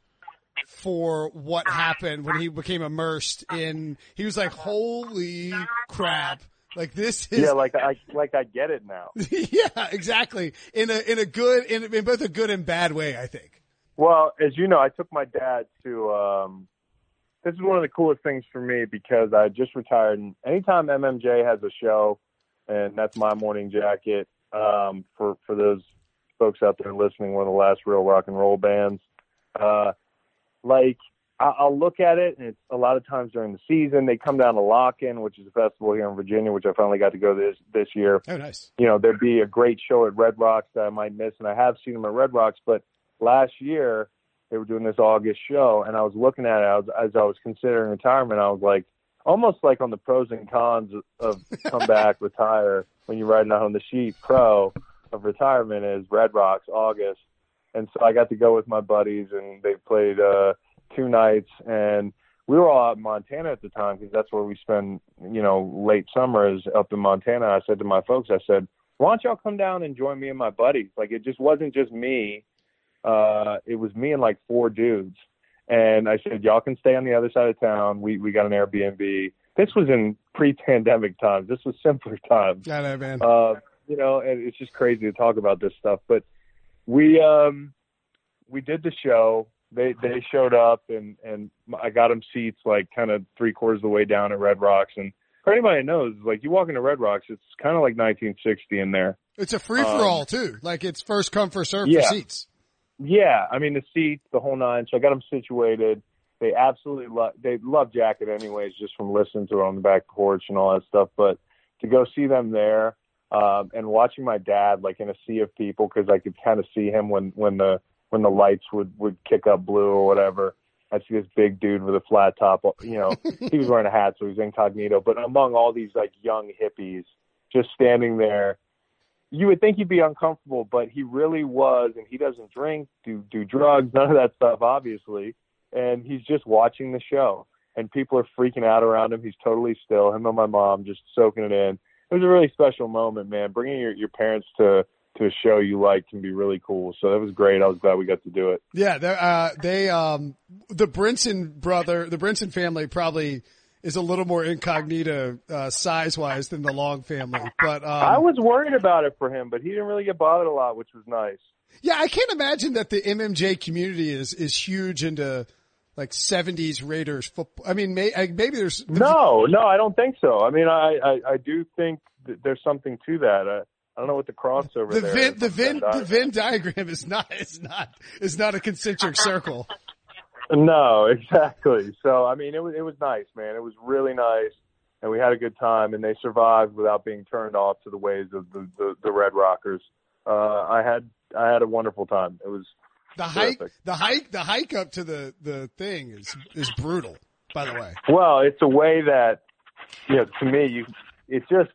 for what happened when he became immersed in, he was like, holy crap. Like this is. Yeah, like I, like I get it now. Yeah, exactly. In a, in a good, in, in both a good and bad way, I think. Well, as you know, I took my dad to, um, this is one of the coolest things for me because I just retired and anytime M M J has a show and that's My Morning Jacket, um, for, for those folks out there listening, one of the last real rock and roll bands. Uh, like I'll look at it and it's a lot of times during the season, they come down to Lock-In, which is a festival here in Virginia, which I finally got to go this, this year. Oh, nice. You know, there'd be a great show at Red Rocks that I might miss. And I have seen them at Red Rocks, but last year they were doing this August show and I was looking at it I was, as I was considering retirement. I was like, almost like on the pros and cons of come back, retire when you're riding out on the sheet pro. Of retirement is Red Rocks, August. And so I got to go with my buddies and they played, uh, two nights and we were all out in Montana at the time because that's where we spend, you know, late summers up in Montana. I said to my folks, I said, why don't y'all come down and join me and my buddies? Like it just wasn't just me. Uh, it was me and like four dudes. And I said, y'all can stay on the other side of town. We, we got an Airbnb. This was in pre-pandemic times. This was simpler times. I know, man. Uh, You know, and it's just crazy to talk about this stuff. But we um, we did the show. They they showed up, and, and I got them seats like kind of three quarters of the way down at Red Rocks. And for anybody that knows, like you walk into Red Rocks, it's kind of like nineteen sixty in there. It's a free for all um, too. Like it's first come first serve yeah. for seats. Yeah, I mean the seats, the whole nine. So I got them situated. They absolutely love. They love Jacket anyways, just from listening to it on the back porch and all that stuff. But to go see them there. Um, and watching my dad like in a sea of people because I could kind of see him when, when the when the lights would, would kick up blue or whatever. I see this big dude with a flat top. You know, he was wearing a hat, so he was incognito. But among all these like young hippies, just standing there, you would think he'd be uncomfortable, but he really was. And he doesn't drink, do do drugs, none of that stuff, obviously. And he's just watching the show, and people are freaking out around him. He's totally still. Him and my mom just soaking it in. It was a really special moment, man. Bringing your your parents to to a show you like can be really cool. So that was great. I was glad we got to do it. Yeah, uh, they, um, the Brinson brother, the Brinson family probably is a little more incognito, uh, size-wise than the Long family. But, um, I was worried about it for him, but he didn't really get bothered a lot, which was nice. Yeah, I can't imagine that the M M J community is, is huge into like seventies Raiders football. I mean, may, maybe there's. No, no, I don't think so. I mean, I, I, I do think that there's something to that. Uh, I don't know what the crossover the there Venn, is. The Venn, the Venn diagram is not, is not, is not a concentric circle. No, exactly. So, I mean, it was, it was nice, man. It was really nice, and we had a good time, and they survived without being turned off to the ways of the, the, the Red Rockers. Uh, I had, I had a wonderful time. It was the terrific. hike, the hike, the hike up to the, the thing is, is brutal, by the way. Well, it's a way that, you know, to me, you, it just,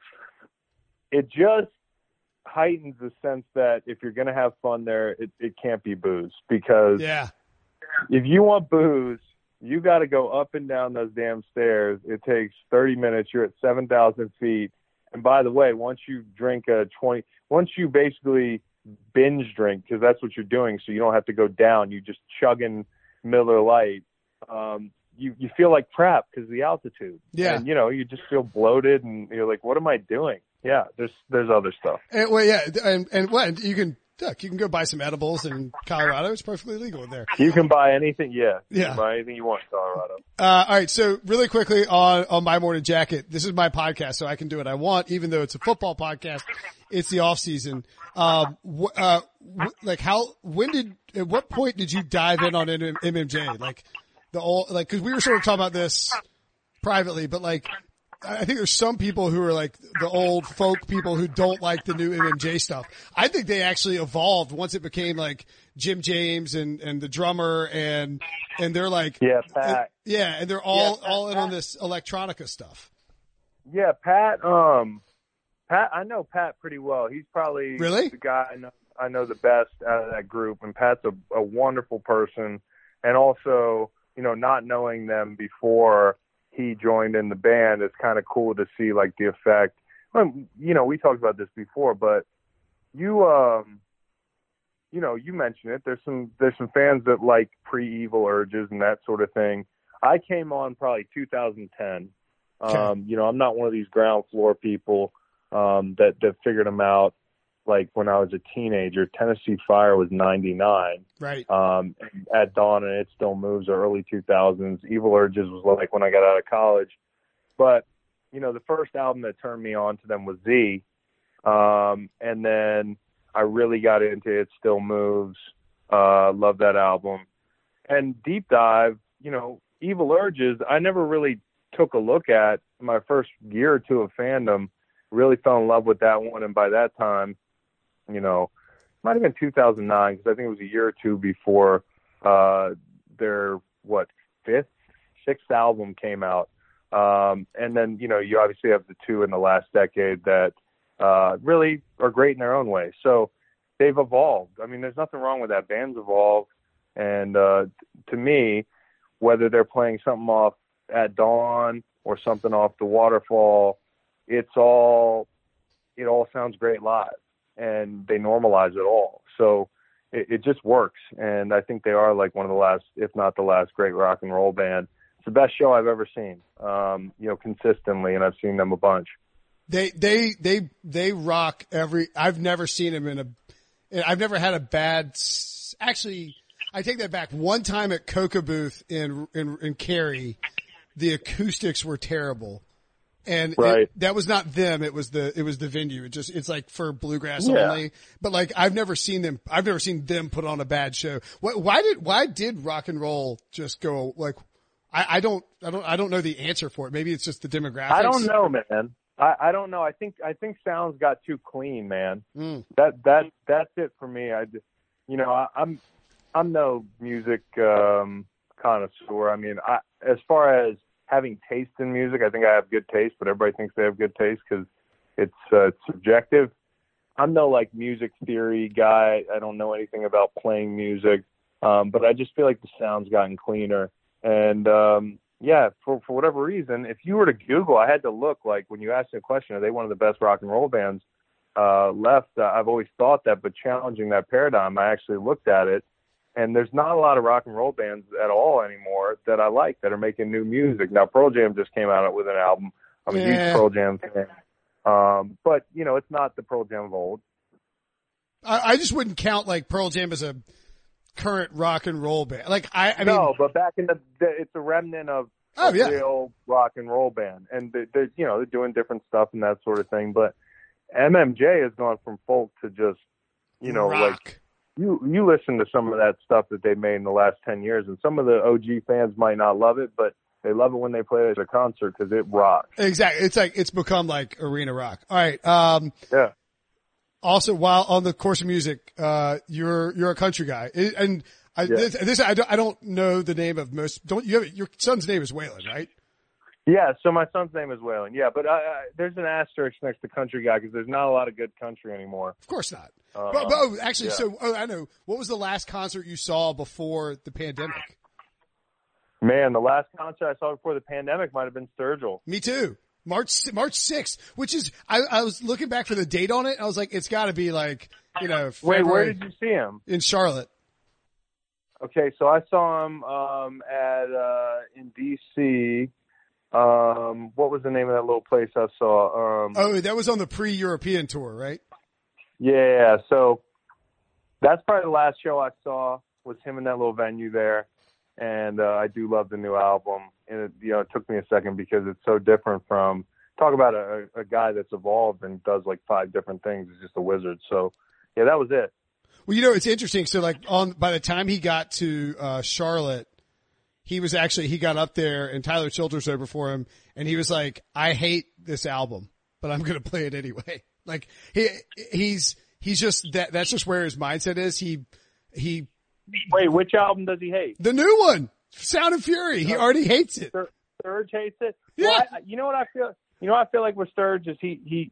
it just, heightens the sense that if you're going to have fun there, it, it can't be booze, because yeah. if you want booze, you got to go up and down those damn stairs. It takes thirty minutes. You're at seven thousand feet. And by the way, once you drink a twenty, once you basically binge drink, because that's what you're doing, so you don't have to go down, you just chugging Miller Lite, um, you, you feel like crap because of the altitude. Yeah. And, you know, you just feel bloated, and you're like, what am I doing? Yeah, there's there's other stuff. And, well, yeah, and and what you can look, you can go buy some edibles in Colorado. It's perfectly legal there. You can buy anything. Yeah, you yeah. can buy anything you want in Colorado. Uh, all right, so really quickly on on My Morning Jacket. This is my podcast, so I can do what I want, even though it's a football podcast. It's the off season. Um, wh- uh, wh- like how? When did? At what point did you dive in on M M J? Like the old, like because we were sort of talking about this privately, but like. I think there's some people who are like the old folk people who don't like the new M M J stuff. I think they actually evolved once it became like Jim James and, and the drummer and, and they're like, yeah, Pat. And, yeah. And they're all, yeah, Pat, all in Pat. on this electronica stuff. Yeah. Pat, um, Pat, I know Pat pretty well. He's probably really the guy I know, I know the best out of that group. And Pat's a, a wonderful person. And also, you know, not knowing them before he joined in the band, it's kind of cool to see like the effect. Well, you know, we talked about this before, but you, um, you know, you mentioned it. There's some there's some fans that like pre-Evil Urges and that sort of thing. I came on probably two thousand ten. Okay. Um, you know, I'm not one of these ground floor people um, that that figured them out. Like when I was a teenager, Tennessee Fire was ninety-nine. Right. Um, at Dawn and It Still Moves are early two thousands. Evil Urges was like when I got out of college. But, you know, the first album that turned me on to them was Z. Um, and then I really got into It Still Moves. Uh, love that album. And Deep Dive, you know, Evil Urges, I never really took a look at. My first year or two of fandom, really fell in love with that one. And by that time, you know, might have been two thousand nine, because I think it was a year or two before uh, their, what, fifth, sixth album came out. Um, and then, you know, you obviously have the two in the last decade that uh, really are great in their own way. So they've evolved. I mean, there's nothing wrong with that. Bands evolve. And uh, to me, whether they're playing something off At Dawn or something off The Waterfall, it's all, it all sounds great live. And they normalize it all. So it, it just works. And I think they are like one of the last, if not the last, great rock and roll band. It's the best show I've ever seen, um, you know, consistently, and I've seen them a bunch. They, they, they, they rock every, I've never seen them in a, I've never had a bad, actually, I take that back. One time at Coca Booth in, in, in Cary, the acoustics were terrible. And right. it, that was not them. It was the, it was the venue. It just, it's like for bluegrass yeah. only. But like, I've never seen them, I've never seen them put on a bad show. Why, why did, why did rock and roll just go like, I, I don't, I don't, I don't know the answer for it. Maybe it's just the demographics. I don't know, man. I, I don't know. I think, I think sounds got too clean, man. Mm. That, that, that's it for me. I just, you know, I, I'm, I'm no music, um, connoisseur. I mean, I, as far as having taste in music, I think I have good taste, but everybody thinks they have good taste because it's, uh, it's subjective. I'm no like music theory guy. I don't know anything about playing music, um, but I just feel like the sound's gotten cleaner. And um, yeah, for for whatever reason, if you were to Google, I had to look. Like when you asked me a question, are they one of the best rock and roll bands uh, left? Uh, I've always thought that, but challenging that paradigm, I actually looked at it, and there's not a lot of rock and roll bands at all anymore that I like that are making new music. Now, Pearl Jam just came out with an album. I'm a yeah. huge Pearl Jam fan. Um, but, you know, it's not the Pearl Jam of old. I, I just wouldn't count like Pearl Jam as a current rock and roll band. Like I, I mean, no, but back in the, the it's a remnant of oh, a yeah. real rock and roll band, and they, they're you know they're doing different stuff and that sort of thing. But M M J has gone from folk to just you know rock. like you you listen to some of that stuff that they made in the last ten years, and some of the O G fans might not love it, but they love it when they play it at a concert because it rocks. Exactly. It's like, it's become like arena rock. All right. Um, yeah. Also, while on the course of music, uh, you're, you're a country guy. And I, Yeah. this, this I, don't, I don't know the name of most, don't you have, your son's name is Waylon, right? Yeah. So my son's name is Waylon. Yeah. But, uh, there's an asterisk next to country guy because there's not a lot of good country anymore. Of course not. Uh, but, but oh, actually, yeah. so, oh, I know. What was the last concert you saw before the pandemic? Man, the last concert I saw before the pandemic might have been Sturgill. Me too. March, March sixth, which is, I, I was looking back for the date on it. I was like, it's gotta be like, you know, Wait, February, where did you see him? in Charlotte. Okay, so I saw him um, at uh, in D C. Um, what was the name of that little place I saw? Um, Oh, that was on the pre-European tour, right? yeah, so that's probably the last show I saw was him in that little venue there. And uh, I do love the new album. And it, you know, it took me a second because it's so different from talk about a, a guy that's evolved and does like five different things. He's just a wizard. So yeah, that was it. Well, you know, it's interesting. So like on, by the time he got to, uh, Charlotte, he was actually, he got up there and Tyler Childers over for him. And he was like, I hate this album, but I'm going to play it anyway. Like he, he's, he's just that, that's just where his mindset is. He, he, Wait, which album does he hate? the new one, Sound and Fury. He already hates it. Stur- Sturge hates it. Yeah. Well, I, you know what I feel? You know what I feel like with Sturge is he he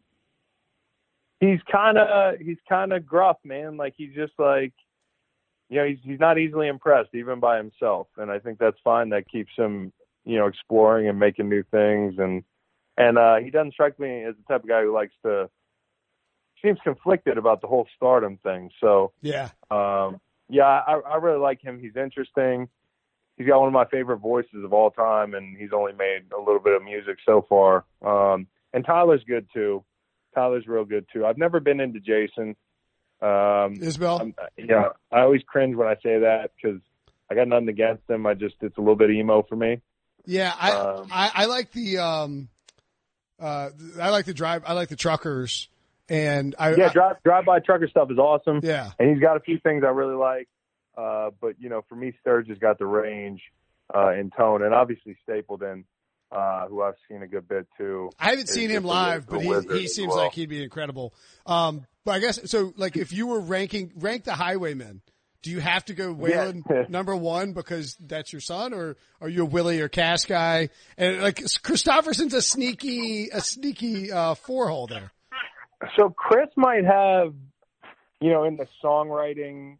he's kind of he's kind of gruff, man. Like he's just like, you know, he's he's not easily impressed even by himself, and I think that's fine. That keeps him, you know, exploring and making new things, and and uh, he doesn't strike me as the type of guy who likes to. Seems conflicted about the whole Stardom thing. So Yeah. um, yeah, I, I really like him. He's interesting. He's got one of my favorite voices of all time, and he's only made a little bit of music so far. Um, and Tyler's good too. Tyler's real good too. I've never been into Jason. Um, Isbell? I'm, yeah, I always cringe when I say that because I got nothing against him. I just, it's a little bit emo for me. Yeah. I, Um, I, I like the, um, uh, I like the drive, I like the truckers. And I, Yeah, I- drive, drive-by trucker stuff is awesome. yeah. And he's got a few things I really like. Uh, but, you know, for me, Sturge has got the range uh, in tone. And obviously Stapleton, uh, who I've seen a good bit too. I haven't is seen him just a- live, a but he, wizard he as seems well. like he'd be incredible. Um, but I guess, so like if you were ranking, rank the Highwaymen, do you have to go Waylon Yeah. number one because that's your son, or are you a Willie or Cass guy? And like Christopherson's a sneaky, a sneaky, uh, four hole there. So Chris might have, you know, in the songwriting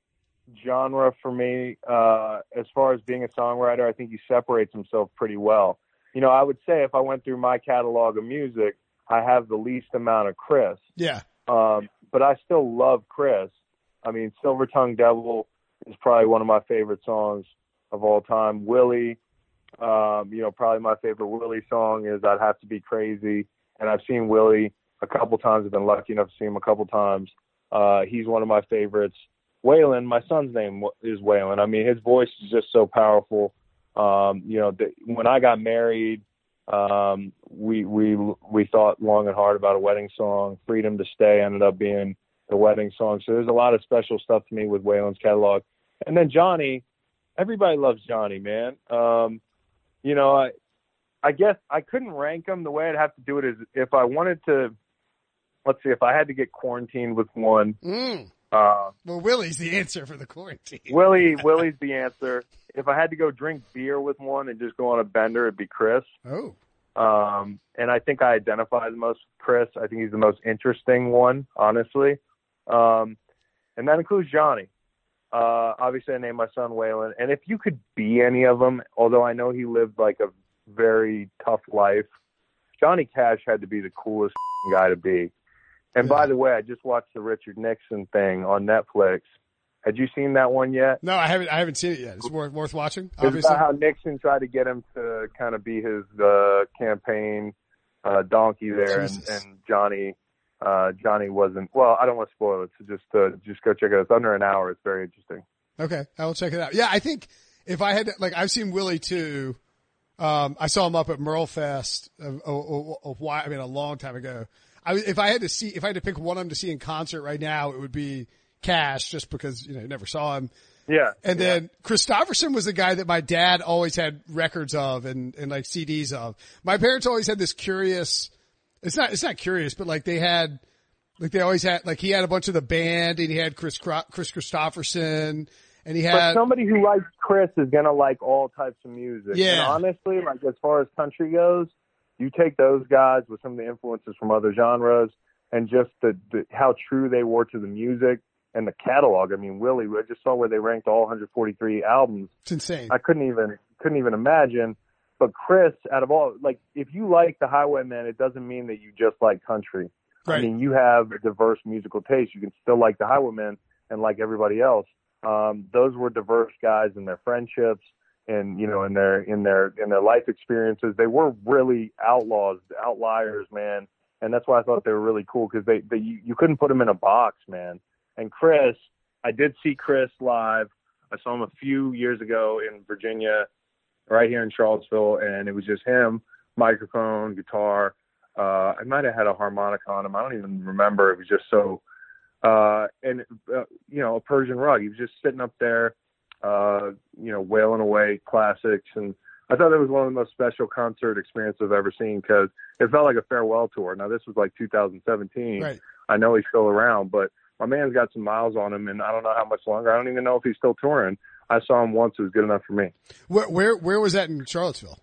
genre for me, uh, as far as being a songwriter, I think he separates himself pretty well. You know, I would say if I went through my catalog of music, I have the least amount of Chris. Yeah. Um, but I still love Chris. I mean, Silver Tongue Devil is probably one of my favorite songs of all time. Willie, um, you know, probably my favorite Willie song is I'd Have to Be Crazy. And I've seen Willie a couple times. I've been lucky enough to see him a couple times. Uh, he's one of my favorites. Waylon, my son's name is Waylon. I mean, his voice is just so powerful. Um, you know, the, when I got married, um, we, we, we thought long and hard about a wedding song. Freedom to Stay ended up being the wedding song. So there's a lot of special stuff to me with Waylon's catalog. And then Johnny, everybody loves Johnny, man. Um, you know, I, I guess I couldn't rank them. The way I'd have to do it is if I wanted to, let's see, if I had to get quarantined with one, Mm. Uh, well, Willie's the answer for the quarantine. Willie, Willie's the answer. If I had to go drink beer with one and just go on a bender, it'd be Chris. Oh. Um, and I think I identify the most with Chris. I think he's the most interesting one, honestly. Um, and that includes Johnny. Uh, obviously I named my son Waylon. And if you could be any of them, although I know he lived like a very tough life, Johnny Cash had to be the coolest guy to be. And Yeah. by the way, I just watched the Richard Nixon thing on Netflix. Had you seen that one yet? No, I haven't. I haven't seen it yet. It's worth worth watching. It's Obviously, about how Nixon tried to get him to kind of be his uh, campaign uh, donkey there, and, Jesus. and Johnny uh, Johnny wasn't. Well, I don't want to spoil it, so just uh, just go check it out. It's under an hour. It's very interesting. okay, I will check it out. Yeah, I think if I had to, like, I've seen Willie too. Um, I saw him up at Merle Fest a, a, a, a while. I mean, a long time ago. I if I had to see, if I had to pick one of them to see in concert right now, it would be Cash, just because, you know, never saw him. Yeah. And yeah. then Christopherson was the guy that my dad always had records of and, and like C Ds of. My parents always had this curious, it's not, it's not curious, but like they had, like they always had, like he had a bunch of the band and he had Chris, Chris Christopherson and he But had, somebody who likes Chris is gonna like all types of music. Yeah. And honestly, like as far as country goes, you take those guys with some of the influences from other genres and just the, the how true they were to the music. And the catalog, I mean, Willie, I just saw where they ranked all one hundred forty-three albums. it's insane. I couldn't even couldn't even imagine. But Chris, out of all, like, if you like the Highwaymen, it doesn't mean that you just like country. Right. I mean, you have a diverse musical taste. You can still like the Highwaymen and like everybody else. Um, those were diverse guys in their friendships and, you know, in their in their in their life experiences. They were really outlaws, outliers, man. And that's why I thought they were really cool, because they, they you, you couldn't put them in a box, man. And Chris, I did see Chris live. I saw him a few years ago in Virginia, right here in Charlottesville, and it was just him, microphone, guitar. Uh, I might have had a harmonica on him. I don't even remember. It was just so, uh, and, uh, you know, a Persian rug. He was just sitting up there, uh, you know, wailing away classics. And I thought that was one of the most special concert experiences I've ever seen, because it felt like a farewell tour. Now, this was like two thousand seventeen. Right. I know he's still around, but my man's got some miles on him, and I don't know how much longer. I don't even know if he's still touring. I saw him once. It was good enough for me. Where, where, where was that in Charlottesville?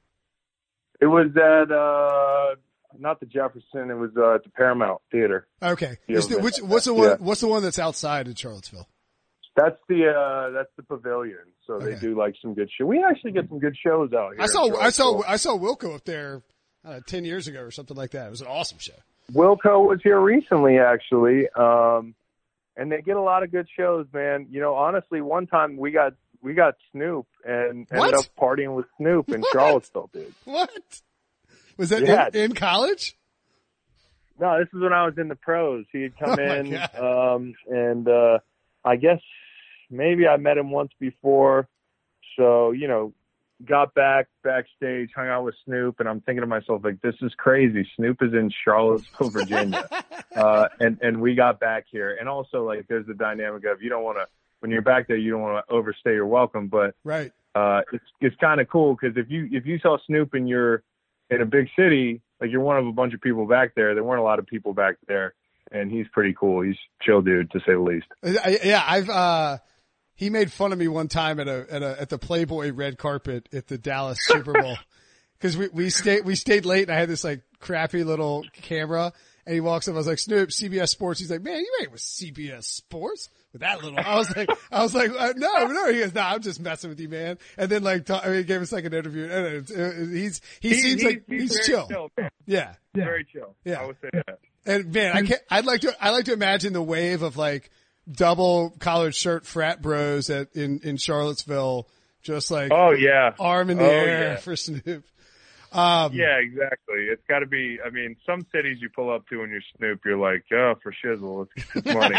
It was at, uh, not the Jefferson. It was uh, at the Paramount Theater. Okay. Yeah, Is the, man. which, what's the one, Yeah. what's the one that's outside in Charlottesville? That's the, uh, that's the Pavilion. So Okay. they do like some good show. We actually get some good shows out here. I saw, in I saw, Charlottesville. I saw Wilco up there, uh, ten years ago or something like that. It was an awesome show. Wilco was here recently, actually. Um, and they get a lot of good shows, man. You know, honestly, one time we got, we got Snoop and What? ended up partying with Snoop in What? Charlottesville, dude. What? Was that Yeah. in, in college? No, this is when I was in the pros. He had come Oh, my in, God. um, and uh, I guess maybe I met him once before. So, you know, got back backstage, hung out with Snoop, and I'm thinking to myself, like, this is crazy. Snoop is in Charlottesville, Virginia, uh, and and we got back here. And also, like, there's the dynamic of you don't want to, when you're back there, you don't want to overstay your welcome, but Right. uh, it's it's kind of cool, because if you if you saw Snoop and you're in a big city, like you're one of a bunch of people back there, there weren't a lot of people back there, and he's pretty cool. He's a chill dude, to say the least. I, yeah, I've, uh, he made fun of me one time at a, at a, at the Playboy red carpet at the Dallas Super Bowl. Cause we, we stayed, we stayed late and I had this like crappy little camera and he walks up. I was like, Snoop, C B S Sports. He's like, man, you ain't with C B S Sports with that little, I was like, I was like, uh, no, no. He goes, no, nah, I'm just messing with you, man. And then like, ta- I mean, he gave us like an interview and it, it, he's, he, He- seems he- like he's, very chill. man. Yeah. Very chill. Yeah. I would say that. And man, I can't, I'd like to, I like to imagine the wave of like double collared shirt frat bros at, in, in Charlottesville, just like Oh yeah, arm in the Oh, air yeah. for Snoop. Um, yeah, exactly. It's got to be. I mean, some cities you pull up to and you're Snoop, you're like, oh, for shizzle, it's, it's money.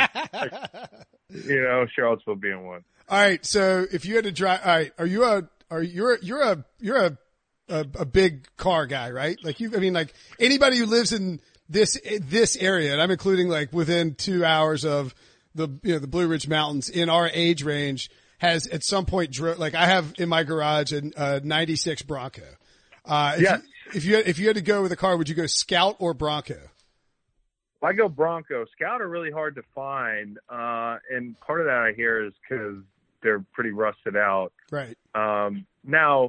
You know, Charlottesville being one. all right. So if you had to drive, all right, are you a, are you're, you're a, you're a, a, a big car guy, right? Like you, I mean, like anybody who lives in this, this area, and I'm including like within two hours of the, you know, the Blue Ridge Mountains in our age range has at some point drove, like I have in my garage a, a ninety-six Bronco. Uh, if, Yes. you, if you, had, if you had to go with a car, would you go Scout or Bronco? I go Bronco. Scout are really hard to find, uh, and part of that I hear is because they're pretty rusted out. Right. Um, now,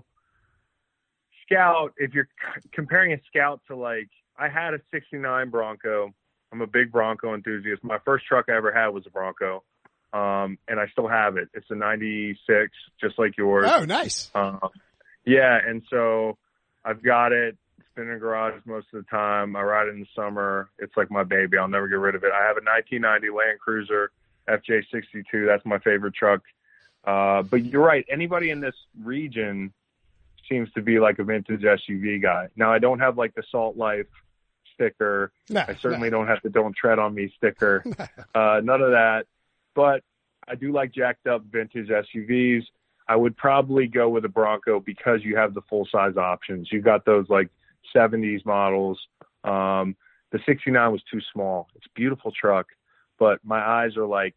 Scout, if you're c- comparing a Scout to, like, I had a sixty-nine Bronco. I'm a big Bronco enthusiast. My first truck I ever had was a Bronco, um, and I still have it. It's a ninety-six, just like yours. Oh, nice. Uh, yeah, and so I've got it. It's been in the garage most of the time. I ride it in the summer. It's like my baby. I'll never get rid of it. I have a nineteen ninety Land Cruiser F J sixty-two. That's my favorite truck. Uh, but you're right. Anybody in this region seems to be like a vintage S U V guy. Now, I don't have like the Salt Life sticker. No, I certainly no. don't have the Don't Tread on Me sticker. uh, none of that. But I do like jacked up vintage S U Vs. I would probably go with a Bronco because you have the full size options. You've got those like seventies models. Um, the sixty-nine was too small. It's a beautiful truck, but my eyes are like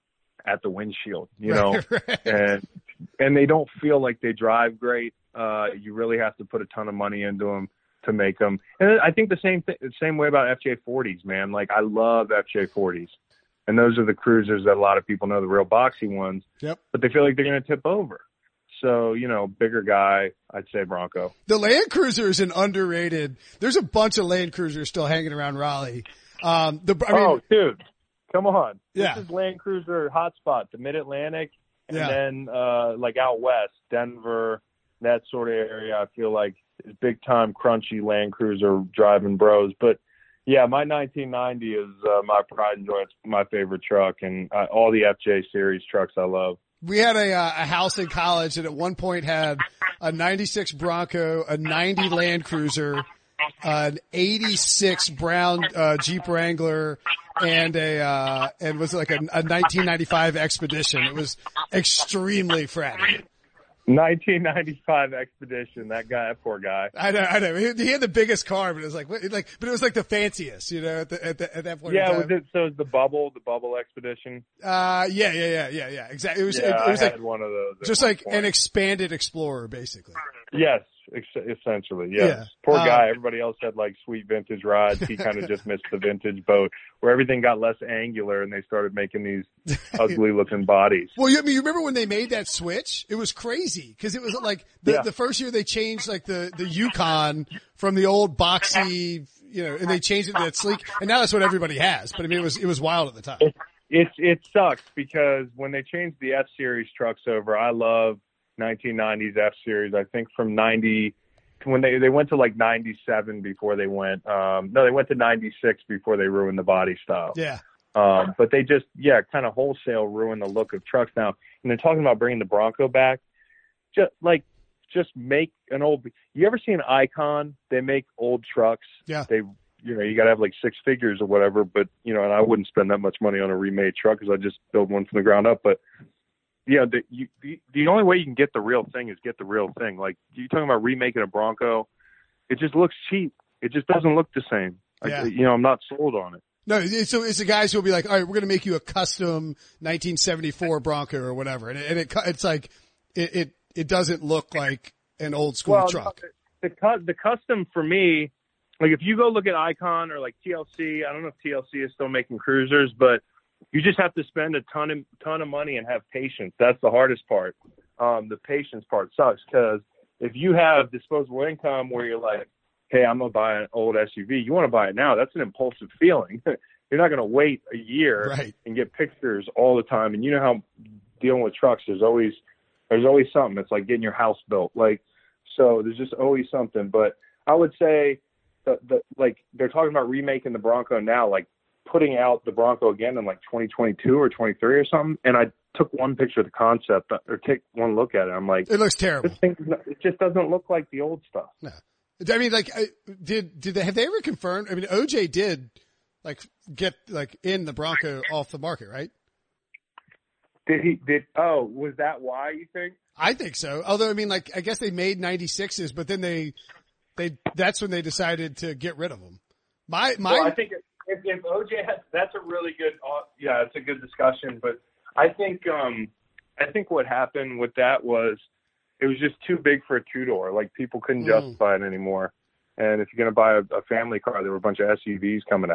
at the windshield, you know, right. and and they don't feel like they drive great. Uh, you really have to put a ton of money into them to make them. And I think the same thing, the same way about F J forties, man. Like I love F J forties, and those are the cruisers that a lot of people know, the real boxy ones. Yep. But they feel like they're going to tip over. So, you know, bigger guy, I'd say Bronco. The Land Cruiser is an underrated. There's a bunch of Land Cruisers still hanging around Raleigh. Um, the, I mean, oh, dude, come on. Yeah. This is Land Cruiser hotspot, the Mid-Atlantic, and Yeah. then uh, like out west, Denver, that sort of area, I feel like is big-time crunchy Land Cruiser driving bros. But, yeah, my nineteen ninety is uh, my pride and joy. It's my favorite truck, and uh, all the F J series trucks I love. We had a, uh, a house in college that at one point had a ninety-six Bronco, a ninety Land Cruiser, an eighty-six Brown uh, Jeep Wrangler, and a uh, and was like a, a nineteen ninety-five Expedition. It was extremely fratty. nineteen ninety-five Expedition. That guy, that poor guy. I know, I know. He, he had the biggest car, but it was like, what- like, but it was like the fanciest, you know, at the, at, the, at that point. Yeah, in was time. it, so it's the bubble, the bubble Expedition. Uh, yeah, yeah, yeah, yeah, yeah. Exactly. It was, Yeah, it, it was I like had one of those. at just one like point. an expanded Explorer, basically. Yes, ex- essentially, yes. Yeah. Poor Um, guy. Everybody else had like sweet vintage rides. He kind of just missed the vintage boat where everything got less angular and they started making these ugly looking bodies. Well, you, I mean, you remember when they made that switch? It was crazy because it was like the, Yeah. the first year they changed like the, the Yukon from the old boxy, you know, and they changed it to that sleek, and now that's what everybody has. But I mean, it was, it was wild at the time. It's, it sucks because when they changed the F series trucks over, I love nineteen nineties F series. I think from ninety, when they, they went to like ninety-seven before they went, um, no, they went to ninety-six before they ruined the body style. Yeah. Um, but they just, yeah, kind of wholesale ruin the look of trucks now. And they're talking about bringing the Bronco back. Just like, just make an old, you ever see an Icon? They make old trucks. Yeah. They, you know, you got to have like six figures or whatever, but you know, and I wouldn't spend that much money on a remade truck because I just build one from the ground up. But yeah, the, you, the, the only way you can get the real thing is get the real thing. Like you're talking about remaking a Bronco. It just looks cheap. It just doesn't look the same. Yeah. I, you know, I'm not sold on it. No, it's, so it's the guys who will be like, all right, we're going to make you a custom nineteen seventy-four Bronco or whatever. And it, and it it's like, it, it, it doesn't look like an old school well, truck. The, the the custom for me, like if you go look at Icon or like T L C, I don't know if T L C is still making cruisers, but you just have to spend a ton of ton of money and have patience. That's the hardest part. Um, the patience part sucks because if you have disposable income where you're like, hey, I'm gonna buy an old S U V, you want to buy it now. That's an impulsive feeling. You're not gonna wait a year Right. and get pictures all the time. And you know how dealing with trucks, there's always there's always something. It's like getting your house built. Like so, there's just always something. But I would say the, the like they're talking about remaking the Bronco now, like putting out the Bronco again in like twenty twenty-two or twenty-three or something. And I took one picture of the concept or take one look at it. I'm like, It looks terrible. this thing, it just doesn't look like the old stuff. No. I mean, like, I- did, did they, have they ever confirmed? I mean, O J did like get like in the Bronco off the market, right? Did he, did, oh, was that why you think? I think so. Although, I mean, like, I guess they made ninety-sixes, but then they, they, that's when they decided to get rid of them. My, my, Well, I think if, if O J has, that's a really good, uh, yeah, it's a good discussion. But I think, um, I think what happened with that was it was just too big for a two door. Like people couldn't Mm. justify it anymore. And if you're going to buy a, a family car, there were a bunch of S U Vs coming out.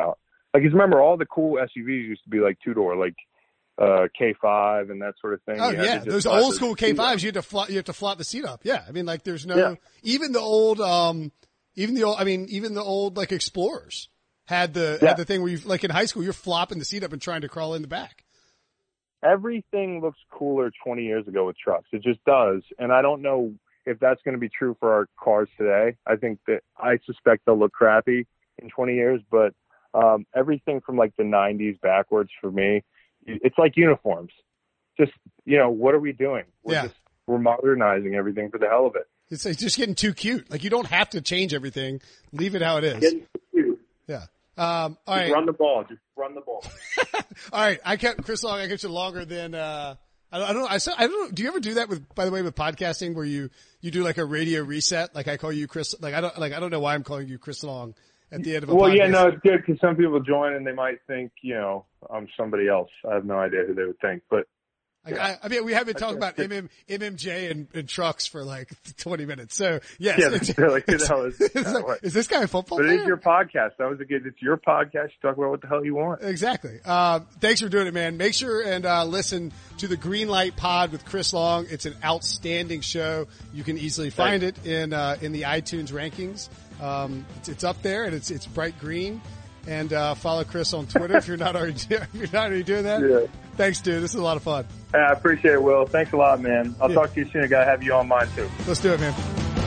Like, cause remember, all the cool S U Vs used to be like two door, like uh K five and that sort of thing. Oh yeah, those old school K fives, you had to flop, you have to flop the seat up. Yeah, I mean, like, there's no yeah. even the old, um, even the old, I mean, even the old like Explorers had the yeah. had the thing where you, like in high school, you're flopping the seat up and trying to crawl in the back. Everything looks cooler twenty years ago with trucks. It just does, and I don't know if that's going to be true for our cars today. I think that I suspect they'll look crappy in twenty years, but um, everything from like the nineties backwards for me, it's like uniforms. Just, you know, what are we doing? We're yeah. just, we're modernizing everything for the hell of it. It's, it's just getting too cute. Like, you don't have to change everything. Leave it how it is. Getting too cute. Yeah. Um, all just right. run the ball. Just run the ball. All right. I kept Chris Long. I kept you longer than, uh, I don't, I don't know. I, saw, I don't know. Do you ever do that with, by the way, with podcasting where you, you do like a radio reset? Like I call you Chris, like I don't, like I don't know why I'm calling you Chris Long at the end of a well, podcast. yeah, no, it's good because some people join and they might think, you know, I'm somebody else. I have no idea who they would think, but. I, I, I mean, we have been talking about M M, M M J and, and trucks for like twenty minutes. So yes, yeah, it's, they're like, who the it's, hell is, it's like, is this guy a football But player? it is your podcast. That was a good, it's your podcast. You talk about what the hell you want. Exactly. Uh, thanks for doing it, man. Make sure and, uh, listen to the Greenlight Pod with Chris Long. It's an outstanding show. You can easily find Thanks. it in, uh, in the iTunes rankings. Um, it's, it's up there and it's, it's bright green. And, uh, follow Chris on Twitter if you're not already, if you're not already doing that. Yeah. Thanks, dude. This is a lot of fun. Yeah, I appreciate it, Will. Thanks a lot, man. I'll yeah. talk to you soon. I gotta have you on mine too. Let's do it, man.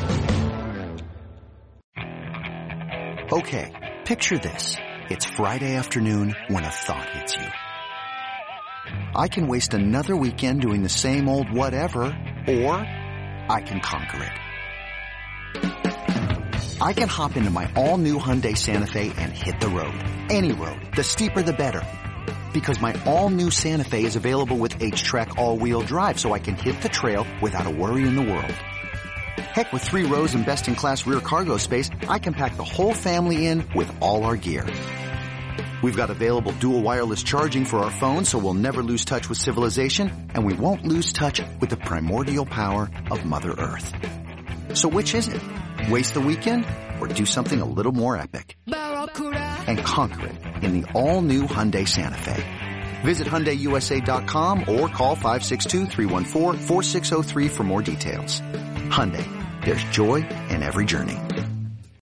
Okay, picture this. It's Friday afternoon when a thought hits you. I can waste another weekend doing the same old whatever, or I can conquer it. I can hop into my all-new Hyundai Santa Fe and hit the road. Any road. The steeper, the better. Because my all-new Santa Fe is available with H-Track all-wheel drive, so I can hit the trail without a worry in the world. Heck, with three rows and best-in-class rear cargo space, I can pack the whole family in with all our gear. We've got available dual wireless charging for our phones, so we'll never lose touch with civilization, and we won't lose touch with the primordial power of Mother Earth. So which is it? Waste the weekend or do something a little more epic? And conquer it in the all-new Hyundai Santa Fe. Visit Hyundai U S A dot com or call five six two, three one four, four six zero three for more details. Hyundai, there's joy in every journey.